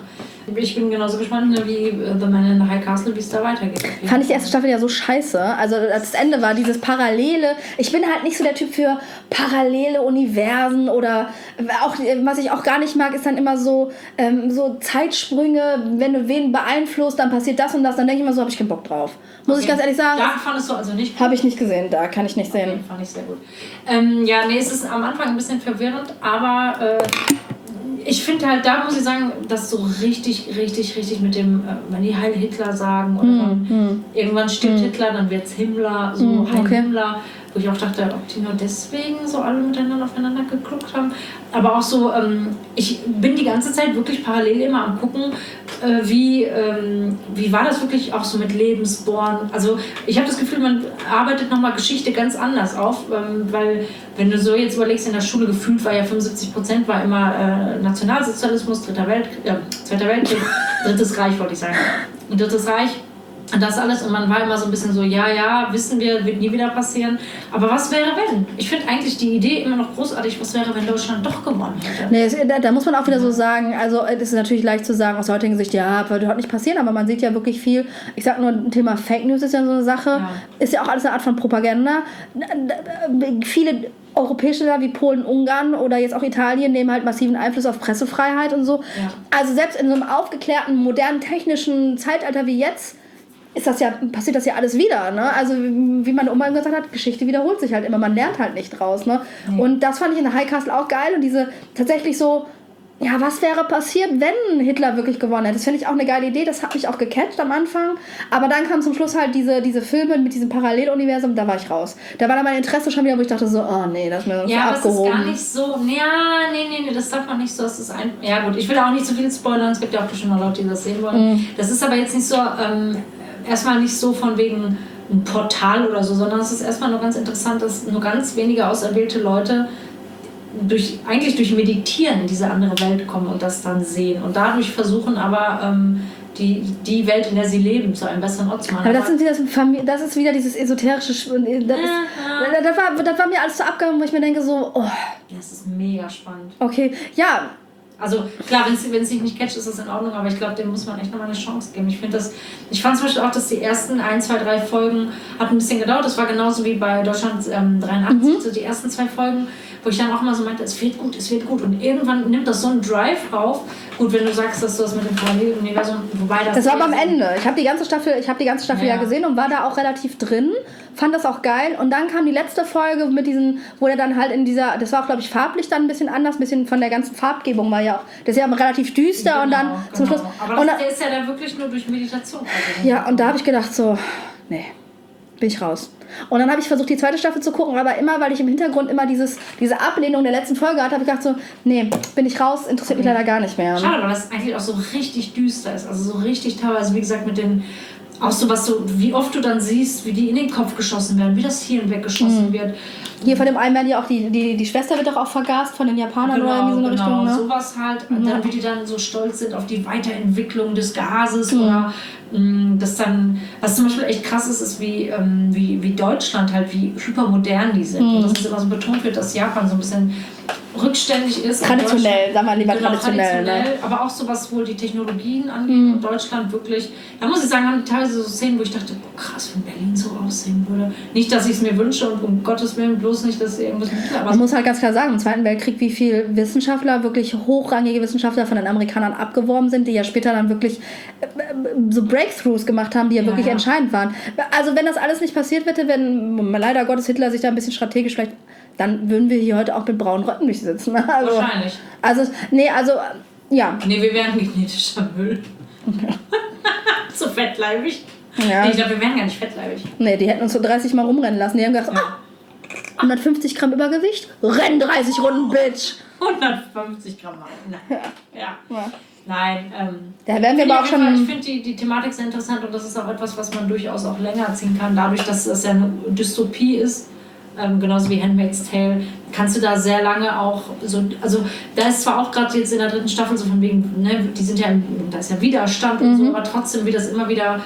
Ich bin genauso gespannt ne, wie The Man in the High Castle, wie es da weitergeht. Fand ich die erste Staffel ja so scheiße. Also das Ende war dieses Parallele. Ich bin halt nicht so der Typ für parallele Universen oder auch, was ich auch gar nicht mag, ist dann immer so, ähm, so Zeitsprünge, wenn du wen beeinflusst, dann passiert das und das, dann denke ich immer so, habe ich keinen Bock drauf. Muss okay. ich ganz ehrlich sagen. Da fandest du also nicht gut? Habe ich nicht gesehen, da kann ich nicht sehen. Okay, fand ich sehr gut. Ähm, ja, nee, es ist am Anfang ein bisschen verwirrend, aber äh, ich finde halt, da muss ich sagen, dass so richtig, richtig, richtig mit dem, äh, wenn die Heil Hitler sagen oder mm, dann mm. irgendwann stirbt mm. Hitler, dann wird's Himmler, so mm, Heil okay. Himmler, wo ich auch dachte, ob die nur deswegen so alle miteinander aufeinander geguckt haben. Aber auch so, ähm, ich bin die ganze Zeit wirklich parallel immer am gucken, äh, wie, ähm, wie war das wirklich auch so mit Lebensborn. Also ich habe das Gefühl, man arbeitet nochmal Geschichte ganz anders auf, ähm, weil wenn du so jetzt überlegst, in der Schule gefühlt war ja fünfundsiebzig Prozent war immer äh, Nationalsozialismus, Dritter Weltkrieg, äh, Zweiter Weltkrieg, Drittes Reich wollte ich sagen. Und Drittes Reich. Und das alles, und man war immer so ein bisschen so, ja, ja, wissen wir, wird nie wieder passieren. Aber was wäre, wenn? Ich finde eigentlich die Idee immer noch großartig, was wäre, wenn Deutschland doch gewonnen hätte? Nee, es, da, da muss man auch wieder so sagen, also es ist natürlich leicht zu sagen aus heutiger Sicht, ja, würde heute nicht passieren, aber man sieht ja wirklich viel, ich sag nur, ein Thema Fake News ist ja so eine Sache, ja. Ist ja auch alles eine Art von Propaganda. Viele europäische Länder wie Polen, Ungarn oder jetzt auch Italien nehmen halt massiven Einfluss auf Pressefreiheit und so. Ja. Also selbst in so einem aufgeklärten, modernen, technischen Zeitalter wie jetzt, ist das ja, passiert das ja alles wieder, ne? Also wie meine Oma gesagt hat, Geschichte wiederholt sich halt immer, man lernt halt nicht draus, ne? Mhm. Und das fand ich in der High Castle auch geil und diese tatsächlich so, ja, was wäre passiert, wenn Hitler wirklich gewonnen hätte? Das finde ich auch eine geile Idee, das hat mich auch gecatcht am Anfang, aber dann kam zum Schluss halt diese, diese Filme mit diesem Paralleluniversum, da war ich raus. Da war dann mein Interesse schon wieder, wo ich dachte so, oh nee, das ist mir so ja, abgehoben. Ja, das ist gar nicht so, ja, nee, nee, nee, das darf man nicht so, das ist ein, ja gut, ich will auch nicht zu viel spoilern, es gibt ja auch bestimmt noch Leute, die das sehen wollen. Mhm. Das ist aber jetzt nicht so, ähm, erstmal nicht so von wegen ein Portal oder so, sondern es ist erstmal nur ganz interessant, dass nur ganz wenige auserwählte Leute durch, eigentlich durch Meditieren in diese andere Welt kommen und das dann sehen und dadurch versuchen aber ähm, die, die Welt, in der sie leben, zu einem besseren Ort zu machen. Aber das, sind wieder, das ist wieder dieses esoterische, das, ist, ja, ja. Das, war, das war mir alles so abgegangen, wo ich mir denke so, oh. Das ist mega spannend. Okay, ja. Also klar, wenn es sich nicht catcht, ist das in Ordnung, aber ich glaube, dem muss man echt nochmal eine Chance geben. Ich finde das, ich fand zum Beispiel auch, dass die ersten ein, zwei, drei Folgen hat ein bisschen gedauert. Das war genauso wie bei Deutschland ähm, dreiundachtzig, mhm. so die ersten zwei Folgen, wo ich dann auch mal so meinte, es wird gut, es wird gut. Und irgendwann nimmt das so einen Drive auf. Gut, wenn du sagst, dass du das mit dem Paralleluniversum, wobei das... Das war aber am Ende. Ich habe die ganze Staffel, ich habe die ganze Staffel ja. ja gesehen und war da auch relativ drin. Fand das auch geil. Und dann kam die letzte Folge mit diesen, wo er dann halt in dieser, das war auch, glaube ich, farblich dann ein bisschen anders, ein bisschen von der ganzen Farbgebung war ja auch, das ist ja relativ düster genau, und dann genau. zum Schluss... Aber das, und, der ist ja dann wirklich nur durch Meditation. Also ja, und da habe ich gedacht so, nee, bin ich raus. Und dann habe ich versucht, die zweite Staffel zu gucken, aber immer, weil ich im Hintergrund immer dieses, diese Ablehnung der letzten Folge hatte, habe ich gedacht so, nee, bin ich raus, interessiert mich leider gar nicht mehr. Schade, weil das eigentlich auch so richtig düster ist, also so richtig teilweise, wie gesagt, mit den, auch so was so, wie oft du dann siehst, wie die in den Kopf geschossen werden, wie das Hirn weggeschossen mhm. wird. Hier von dem einen werden ja auch, die, die, die Schwester wird doch auch vergast von den Japanern genau, oder in so eine genau. Richtung, ne? Sowas halt, und dann, wie die dann so stolz sind auf die Weiterentwicklung des Gases mhm. oder das dann, was zum Beispiel echt krass ist, ist wie, ähm, wie, wie Deutschland halt, wie hypermodern die sind. Mhm. Und dass es immer so betont wird, dass Japan so ein bisschen rückständig ist. Traditionell, sagen wir lieber genau, traditionell. traditionell Ne? Aber auch so was wohl die Technologien angeht mhm. und Deutschland wirklich, da muss ich sagen, haben die teilweise so Szenen, wo ich dachte, boah, krass, wenn Berlin so aussehen würde. Nicht, dass ich es mir wünsche und um Gottes Willen bloß nicht, dass irgendwas mit Man muss halt ganz klar sagen, im Zweiten Weltkrieg, wie viele Wissenschaftler, wirklich hochrangige Wissenschaftler von den Amerikanern abgeworben sind, die ja später dann wirklich so Breakthroughs gemacht haben, die ja, ja wirklich ja. entscheidend waren. Also wenn das alles nicht passiert hätte, wenn leider Gottes Hitler sich da ein bisschen strategisch vielleicht, dann würden wir hier heute auch mit braunen Röcken durchsitzen. Also, wahrscheinlich. Also, nee, also, ja. Nee, wir wären genetischer Müll. Ja. So fettleibig. Ja. Nee, ich glaube, wir wären gar nicht fettleibig. Nee, die hätten uns so dreißig Mal rumrennen lassen. Die haben gesagt, ja. ah, hundertfünfzig Gramm Übergewicht, renn dreißig Runden, Bitch. hundertfünfzig Gramm. Nein. Ja. ja. ja. Nein. Ähm, da werden wir aber auch schon... Fall, ich finde die, die Thematik sehr interessant und das ist auch etwas, was man durchaus auch länger ziehen kann. Dadurch, dass das ja eine Dystopie ist, ähm, genauso wie Handmaid's Tale, kannst du da sehr lange auch so... Also da ist zwar auch gerade jetzt in der dritten Staffel so von wegen, ne, die sind ja, da ist ja Widerstand mhm. und so, aber trotzdem, wie das immer wieder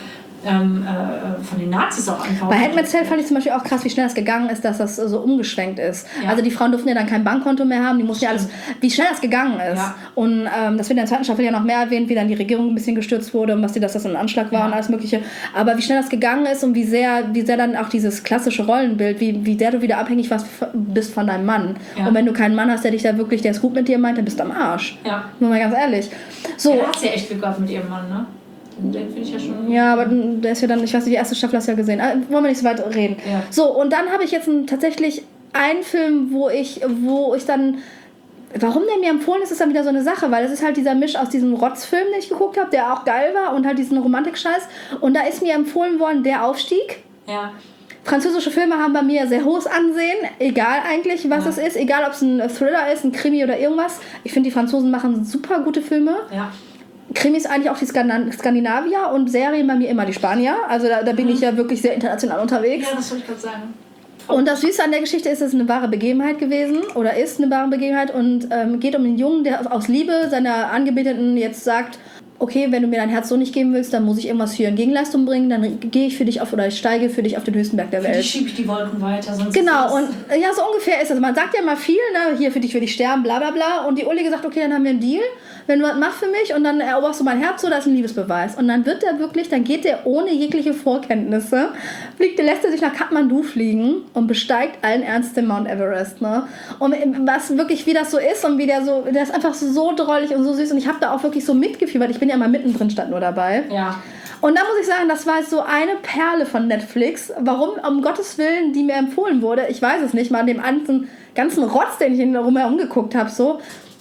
ähm, äh, von den Nazis auch ankaufen. Bei Handmaid's Tale fand ich zum Beispiel auch krass, wie schnell das gegangen ist, dass das so umgeschwenkt ist. Ja. Also die Frauen durften ja dann kein Bankkonto mehr haben, die mussten ja alles, wie schnell das gegangen ist. Ja. Und ähm, das wird in der zweiten Staffel ja noch mehr erwähnt, wie dann die Regierung ein bisschen gestürzt wurde und was die, dass das ein Anschlag war ja. und alles mögliche. Aber wie schnell das gegangen ist und wie sehr, wie sehr dann auch dieses klassische Rollenbild, wie, wie sehr du wieder abhängig warst, bist von deinem Mann. Ja. Und wenn du keinen Mann hast, der dich da wirklich, der es gut mit dir meint, dann bist du am Arsch. Ja. Nur mal ganz ehrlich. So. Ja, hat sie ja echt Glück gehabt mit ihrem Mann, ne? Den finde ich ja schon. Ja, aber der ist ja dann, ich weiß nicht, die erste Staffel hast du ja gesehen. Ah, wollen wir nicht so weit reden. Ja. So, und dann habe ich jetzt ein, tatsächlich einen Film, wo ich, wo ich dann. Warum der mir empfohlen ist, ist dann wieder so eine Sache, weil es ist halt dieser Misch aus diesem Rotzfilm, den ich geguckt habe, der auch geil war und halt diesen Romantik-Scheiß. Und da ist mir empfohlen worden, Der Aufstieg. Ja. Französische Filme haben bei mir sehr hohes Ansehen, egal eigentlich, was ja. es ist, egal ob es ein Thriller ist, ein Krimi oder irgendwas. Ich finde, die Franzosen machen super gute Filme. Ja. Krimis eigentlich auch die Skandinavier und Serien bei mir immer die Spanier. Also da, da bin mhm. ich ja wirklich sehr international unterwegs. Ja, das wollte ich gerade sagen. Und das Süße an der Geschichte ist, es ist eine wahre Begebenheit gewesen oder ist eine wahre Begebenheit und ähm, geht um einen Jungen, der aus Liebe seiner Angebeteten jetzt sagt, okay, wenn du mir dein Herz so nicht geben willst, dann muss ich irgendwas für in Gegenleistung bringen, dann gehe ich für dich auf oder ich steige für dich auf den höchsten Berg der Welt. Für dich schiebe ich die Wolken weiter. Sonst genau, und ja, so ungefähr ist das. Man sagt ja mal viel, ne, hier für dich würde ich sterben, bla bla bla. Und die Ullige sagt, okay, dann haben wir einen Deal. Wenn du was machst für mich und dann eroberst du mein Herz, so, das ist ein Liebesbeweis. Und dann wird der wirklich, dann geht der ohne jegliche Vorkenntnisse, fliegt, lässt er sich nach Kathmandu fliegen und besteigt allen Ernstes den Mount Everest. Ne? Und was wirklich, wie das so ist und wie der so, der ist einfach so drollig und so süß. Und ich habe da auch wirklich so mitgefiebert. Ich bin ja immer mittendrin, stand nur dabei. Ja. Und da muss ich sagen, das war so eine Perle von Netflix. Warum, um Gottes Willen, die mir empfohlen wurde, ich weiß es nicht, mal an dem ganzen, ganzen Rotz, den ich rumherum geguckt habe, so.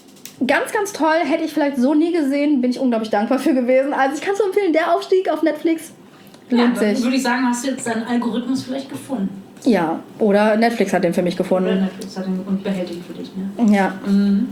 Ganz, ganz toll, hätte ich vielleicht so nie gesehen, bin ich unglaublich dankbar für gewesen. Also ich kann es so empfehlen, Der Aufstieg auf Netflix lohnt ja, sich. Würde ich sagen, hast du jetzt deinen Algorithmus vielleicht gefunden? Ja, oder Netflix hat den für mich gefunden. Oder Netflix hat den und behält ihn für dich, ne? Ja. Mhm.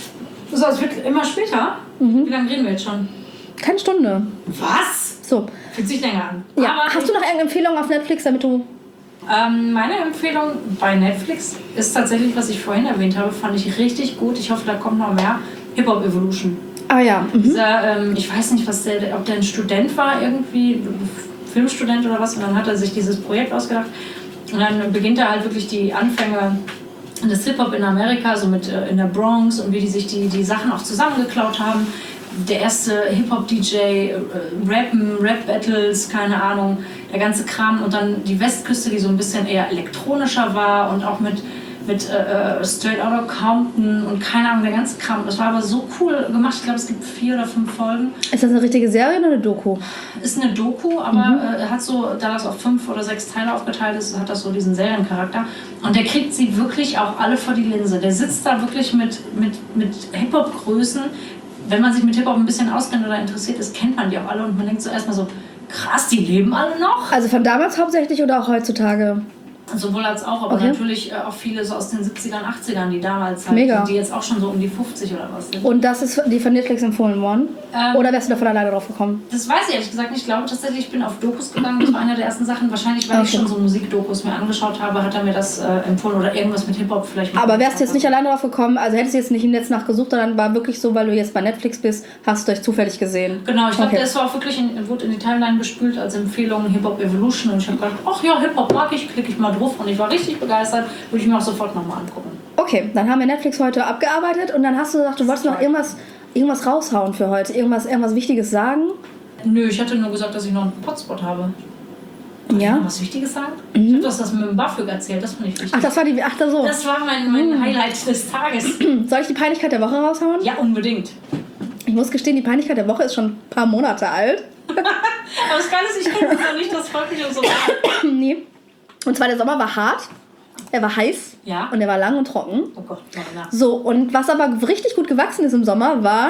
So, es wird immer später. Mhm. Wie lange reden wir jetzt schon? Keine Stunde. Was? So. Fühlt sich länger an. Ja. Aber hast du noch irgendeine Empfehlung auf Netflix, damit du... Ähm, meine Empfehlung bei Netflix ist tatsächlich, was ich vorhin erwähnt habe, fand ich richtig gut. Ich hoffe, da kommt noch mehr. Hip-Hop Evolution. Ah ja. Mhm. Dieser, ähm, ich weiß nicht, was der, ob der ein Student war, irgendwie, Filmstudent oder was, und dann hat er sich dieses Projekt ausgedacht. Und dann beginnt er halt wirklich die Anfänge des Hip-Hop in Amerika, so mit äh, in der Bronx und wie die sich die, die Sachen auch zusammengeklaut haben. Der erste Hip-Hop-D J, äh, Rappen, Rap-Battles, keine Ahnung, der ganze Kram. Und dann die Westküste, die so ein bisschen eher elektronischer war und auch mit, mit äh, Straight Outta Compton und keine Ahnung, der ganze Kram. Das war aber so cool gemacht. Ich glaube, es gibt vier oder fünf Folgen. Ist das eine richtige Serie oder eine Doku? Ist eine Doku, aber mhm. äh, hat so, da das auf fünf oder sechs Teile aufgeteilt ist, hat das so diesen Seriencharakter. Und der kriegt sie wirklich auch alle vor die Linse. Der sitzt da wirklich mit, mit, mit Hip-Hop-Größen. Wenn man sich mit Hip-Hop ein bisschen auskennt oder interessiert ist, kennt man die auch alle und man denkt so erstmal so, krass, die leben alle noch? Also von damals hauptsächlich oder auch heutzutage? Sowohl als auch, aber okay. natürlich äh, auch viele so aus den siebzigern, achtzigern, die damals halt, Mega. Die jetzt auch schon so um die fünfzig oder was sind. Und das ist die von Netflix empfohlen worden? Ähm, oder wärst du davon alleine drauf gekommen? Das weiß ich ehrlich gesagt nicht. Ich glaube tatsächlich, ich bin auf Dokus gegangen. Das war eine der ersten Sachen. Wahrscheinlich, weil okay. ich schon so Musikdokus mir angeschaut habe, hat er mir das äh, empfohlen oder irgendwas mit Hip-Hop vielleicht. Aber wärst du jetzt nicht alleine drauf gekommen, also hättest du jetzt nicht im Netz nachgesucht, sondern war wirklich so, weil du jetzt bei Netflix bist, hast du euch zufällig gesehen? Genau, ich glaube, okay. das war auch wirklich, in, wurde in die Timeline gespült als Empfehlung Hip-Hop Evolution und ich habe gedacht, ach ja, Hip-Hop mag ich, klicke ich mal drauf und ich war richtig begeistert, würde ich mir auch sofort nochmal angucken. Okay, dann haben wir Netflix heute abgearbeitet und dann hast du gesagt, du wolltest noch irgendwas, irgendwas raushauen für heute, irgendwas, irgendwas Wichtiges sagen? Nö, ich hatte nur gesagt, dass ich noch einen Potspot habe. Soll ja? ich noch was Wichtiges sagen? Mhm. Ich habe das, das mit dem BAföG erzählt, das fand ich wichtig. Ach, das war die, ach da so. Das war mein, mein mhm. Highlight des Tages. Soll ich die Peinlichkeit der Woche raushauen? Ja, unbedingt. Ich muss gestehen, die Peinlichkeit der Woche ist schon ein paar Monate alt. Aber das Geile ist, ich kenne das noch nicht, das freut mich und so. Nee. Und zwar der Sommer war hart. Er war heiß ja. und er war lang und trocken. Oh Gott, ja. So, und was aber richtig gut gewachsen ist im Sommer, war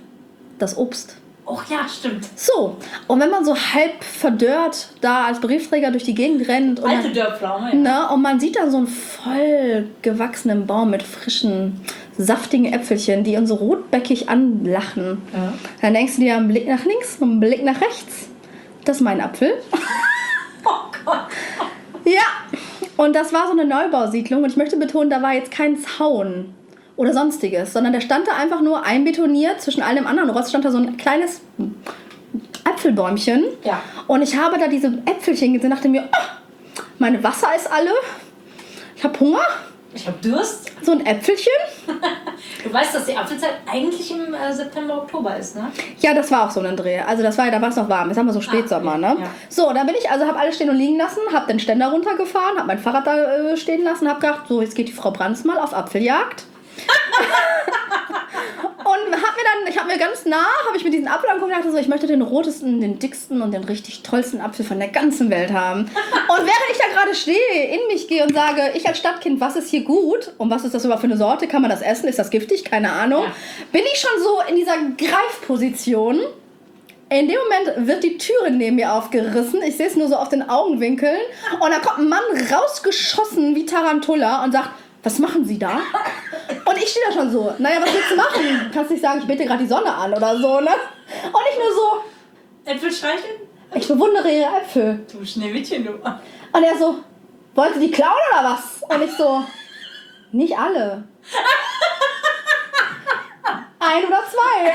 das Obst. Oh ja, stimmt. So, und wenn man so halb verdörrt da als Briefträger durch die Gegend rennt und, Alte man, Dörrpflaume, ja. ne, und man sieht da so einen voll gewachsenen Baum mit frischen, saftigen Äpfelchen, die uns so rotbäckig anlachen, ja. Dann denkst du dir einen Blick nach links und einen Blick nach rechts. Das ist mein Apfel. Oh Gott. Ja, und das war so eine Neubausiedlung und ich möchte betonen, da war jetzt kein Zaun oder sonstiges, sondern der stand da einfach nur einbetoniert zwischen all dem anderen Rotz, stand da so ein kleines Äpfelbäumchen. Ja. Und ich habe da diese Äpfelchen gesehen, dachte mir, oh, meine Wasser ist alle. Ich habe Hunger. Ich habe Durst. So ein Äpfelchen. Du weißt, dass die Apfelzeit eigentlich im äh, September, Oktober ist, ne? Ja, das war auch so ein Dreh. Also das war ja, da war es noch warm. Jetzt haben wir so Spätsommer, Ah, ne? ja. So, da bin ich, also habe alles stehen und liegen lassen, habe den Ständer runtergefahren, habe mein Fahrrad da äh, stehen lassen, habe gedacht, so, jetzt geht die Frau Brands mal auf Apfeljagd. Und hab mir dann, ich habe mir ganz nah, habe ich mir diesen Apfel angeguckt und dachte so, ich möchte den rotesten, den dicksten und den richtig tollsten Apfel von der ganzen Welt haben. Und während ich da gerade stehe, in mich gehe und sage, ich als Stadtkind, was ist hier gut und was ist das überhaupt für eine Sorte, kann man das essen, ist das giftig, keine Ahnung, Ja. bin ich schon so in dieser Greifposition. In dem Moment wird die Türe neben mir aufgerissen, ich sehe es nur so auf den Augenwinkeln und da kommt ein Mann rausgeschossen wie Tarantula und sagt, was machen Sie da? Und ich stehe da schon so, naja, was willst du machen? Kannst nicht sagen, ich bete gerade die Sonne an oder so, ne? Und ich nur so, Äpfel streicheln? ich bewundere Ihre Äpfel. Du Schneewittchen, du. Und er so, wollen Sie die klauen oder was? Und ich so, nicht alle. Ein oder zwei.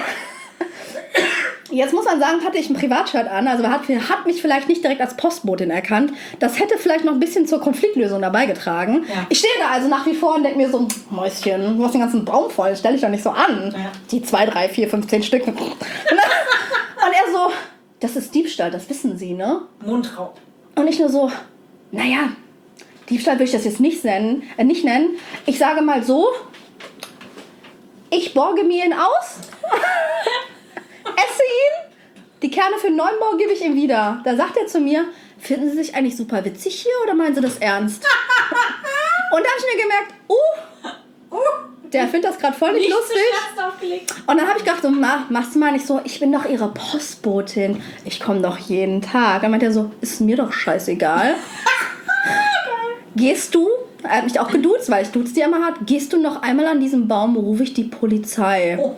Jetzt muss man sagen, hatte ich ein Privatshirt an, also hat, hat mich vielleicht nicht direkt als Postbotin erkannt. Das hätte vielleicht noch ein bisschen zur Konfliktlösung dabei getragen. Ja. Ich stehe da also nach wie vor und denke mir so, Mäuschen, du hast den ganzen Baum voll, stell dich doch nicht so an. Ja. Die zwei, drei, vier, fünf, zehn Stück. Und er so, das ist Diebstahl, das wissen Sie, ne? Mundraub. Und ich nur so, naja, Diebstahl will ich das jetzt nicht nennen. Äh, nicht nennen. Ich sage mal so, ich borge mir ihn aus, esse ihn, die Kerne für neun Euro gebe ich ihm wieder. Da sagt er zu mir, finden Sie sich eigentlich super witzig hier oder meinen Sie das ernst? Und da habe ich mir gemerkt, uh, uh der findet das gerade voll nicht, Nicht lustig. zu Scherz aufgelegt. Und dann habe ich gedacht, so, na, machst du mal nicht so, ich bin doch Ihre Postbotin. Ich komme doch jeden Tag. Dann meint er so, ist mir doch scheißegal. Gehst du, er hat mich auch geduzt, weil ich duze die immer hart, gehst du noch einmal an diesem Baum, rufe ich die Polizei. Und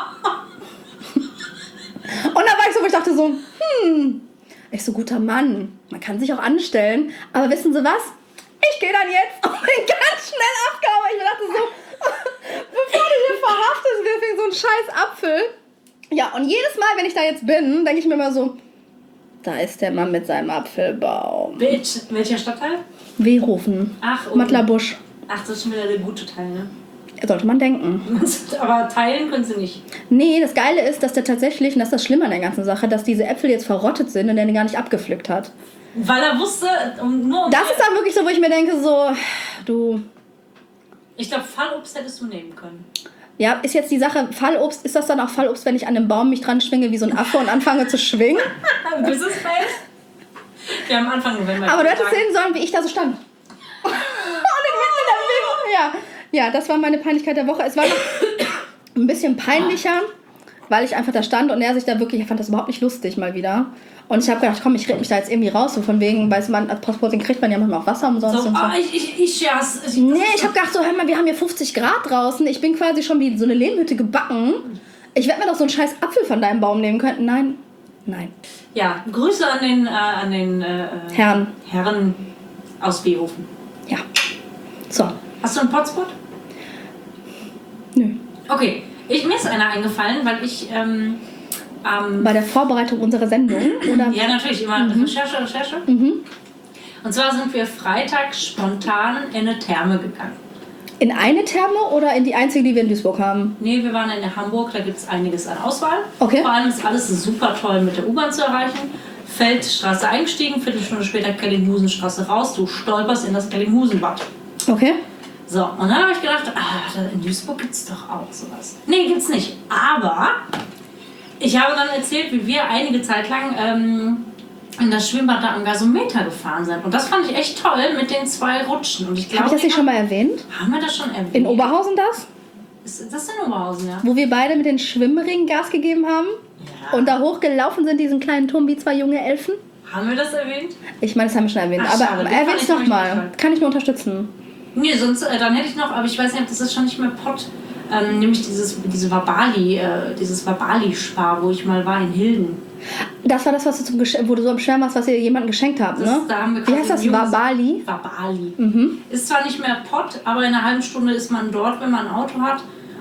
dann war ich so, wo ich dachte so, hm, ich so, guter Mann, man kann sich auch anstellen, aber wissen Sie was? Ich gehe dann jetzt und bin ganz schnell abgehauen. Ich dachte so, bevor du hier verhaftet wirst wegen so einen scheiß Apfel. Ja, und jedes Mal, wenn ich da jetzt bin, denke ich mir immer so, da ist der Mann mit seinem Apfelbaum. Welch, welcher Stadtteil? Wehofen. Ach, oh. Mattlerbusch. Ach, das ist schon wieder der gute Teil, ne? Sollte man denken. Aber teilen können sie nicht. Nee, das Geile ist, dass der tatsächlich, und das ist das Schlimme an der ganzen Sache, dass diese Äpfel jetzt verrottet sind und der den gar nicht abgepflückt hat. Weil er wusste, um, nur um Das ist dann wirklich so, wo ich mir denke, so, du... Ich glaube, Fallobst hättest du nehmen können. Ja, ist jetzt die Sache, Fallobst, ist das dann auch Fallobst, wenn ich an dem Baum mich dran schwinge wie so ein Affe und anfange zu schwingen? Business Face? Wir haben Anfang November. Aber du hättest sehen sollen, wie ich da so stand. Und in mitten in der Bewegung. Ja, ja, das war meine Peinlichkeit der Woche. Es war noch ein bisschen peinlicher, weil ich einfach da stand und er sich da wirklich, ich fand das überhaupt nicht lustig mal wieder. Und ich habe gedacht, komm, ich rede mich da jetzt irgendwie raus. So von wegen, weiß man, als Postbotin kriegt man ja manchmal auch Wasser umsonst So, und so. ah, ich, ich, ich, ja, es- ich, Nee, ich habe gedacht, so, hör mal, wir haben hier fünfzig Grad draußen. Ich bin quasi schon wie so eine Lehmhütte gebacken. Ich werde mir doch so einen scheiß Apfel von deinem Baum nehmen können. Nein, nein. Ja, Grüße an den, äh, an den äh, Herren. Herren aus Wehofen. Ja. So. Hast du einen Potspot? Nö. Okay, ich, mir ist einer eingefallen, weil ich ähm, ähm, Bei der Vorbereitung unserer Sendung, oder? ja, natürlich, immer Recherche, Recherche. Mhm. Und zwar sind wir Freitag spontan in eine Therme gegangen. In eine Therme oder in die einzige, die wir in Duisburg haben? Nee, wir waren in Hamburg, da gibt es einiges an Auswahl. Okay. Vor allem ist alles super toll mit der U-Bahn zu erreichen. Feldstraße eingestiegen, Viertelstunde später Kellinghusenstraße raus, du stolperst in das Kellinghusenbad. Okay. So, und dann habe ich gedacht, ah, da in Duisburg gibt es doch auch sowas. Nee, gibt's nicht. Aber ich habe dann erzählt, wie wir einige Zeit lang ähm, in das Schwimmbad da am Gasometer gefahren sind. Und das fand ich echt toll mit den zwei Rutschen. Und ich glaube, Habe ich das nicht schon mal erwähnt? haben wir das schon erwähnt? In Oberhausen das? Ist das in Oberhausen, ja? Wo wir beide mit den Schwimmringen Gas gegeben haben? Ja. Und da hochgelaufen sind, diesen kleinen Turm wie zwei junge Elfen? Haben wir das erwähnt? Ich meine, das haben wir schon erwähnt. Ach, aber schade, den erwähnt fand es ich noch nämlich mal. nicht toll. Kann ich nur unterstützen. Nee, sonst, äh, dann hätte ich noch, aber ich weiß nicht, ob das ist schon nicht mehr Pott. Ähm, nämlich dieses, diese Vabali, äh, dieses Vabali-Spar, wo ich mal war in Hilden. Das war das, was du zum Gesch- wo du so am Schwärmen warst, was ihr jemandem geschenkt habt, Das, ne? da haben wir Wie quasi heißt das? ein junges- Vabali? Vabali. Mhm. Ist zwar nicht mehr Pott, aber in einer halben Stunde ist man dort, wenn man ein Auto hat.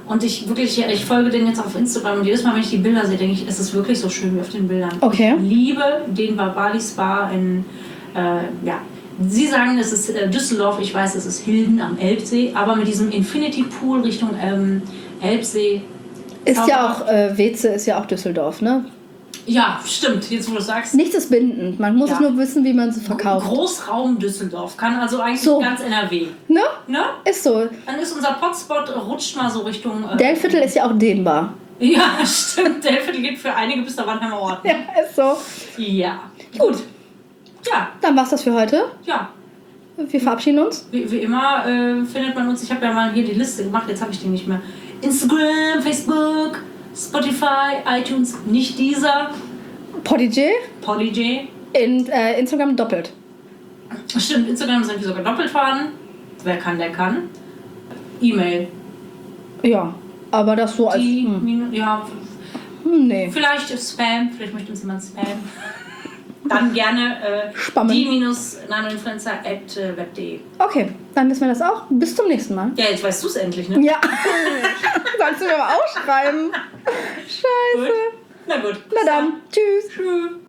Und ich wirklich, ich folge denen jetzt auf Instagram und jedes Mal, wenn ich die Bilder sehe, denke ich, es ist wirklich so schön wie auf den Bildern. Okay. Ich liebe den Bali Spa in, äh, ja, Sie sagen, es ist äh, Düsseldorf, ich weiß, es ist Hilden am Elbsee, aber mit diesem Infinity Pool Richtung ähm, Elbsee. Ist ja auch, äh, Weze ist ja auch Düsseldorf, ne? Ja, stimmt, jetzt wo du es sagst. Nichts ist bindend, man muss Ja. es nur wissen, wie man es verkauft. Großraum Düsseldorf, kann also eigentlich So. ganz N R W. Ne? Ne? Ist so. Dann ist unser Potspot, rutscht mal so Richtung... Äh, Delviertel ist ja auch dehnbar. Ja, stimmt, Delviertel geht für einige bis der Wandheimer Ort. Ja, ist so. Ja. Gut, Ja, dann war's das für heute. ja. Wir verabschieden uns. Wie, wie immer äh, findet man uns, ich habe ja mal hier die Liste gemacht, jetzt habe ich die nicht mehr. Instagram, Facebook, Spotify, iTunes, nicht dieser, Podigy Polyj. in äh, Instagram doppelt. Stimmt, Instagram sind wir sogar doppelt vorhanden. Wer kann, der kann. E-Mail. Ja, aber das so als... Die, Hm, Minu- ja, hm, nee. vielleicht Spam, vielleicht möchte uns jemand Spam. Dann gerne äh, Spammen. die-nanoinfluencer at web punkt de. Okay, dann wissen wir das auch. Bis zum nächsten Mal. Ja, jetzt weißt du es endlich, ne? Ja. Sollst du mir mal aufschreiben. Scheiße. Gut. Na gut. Na dann, tschüss. Tschüss.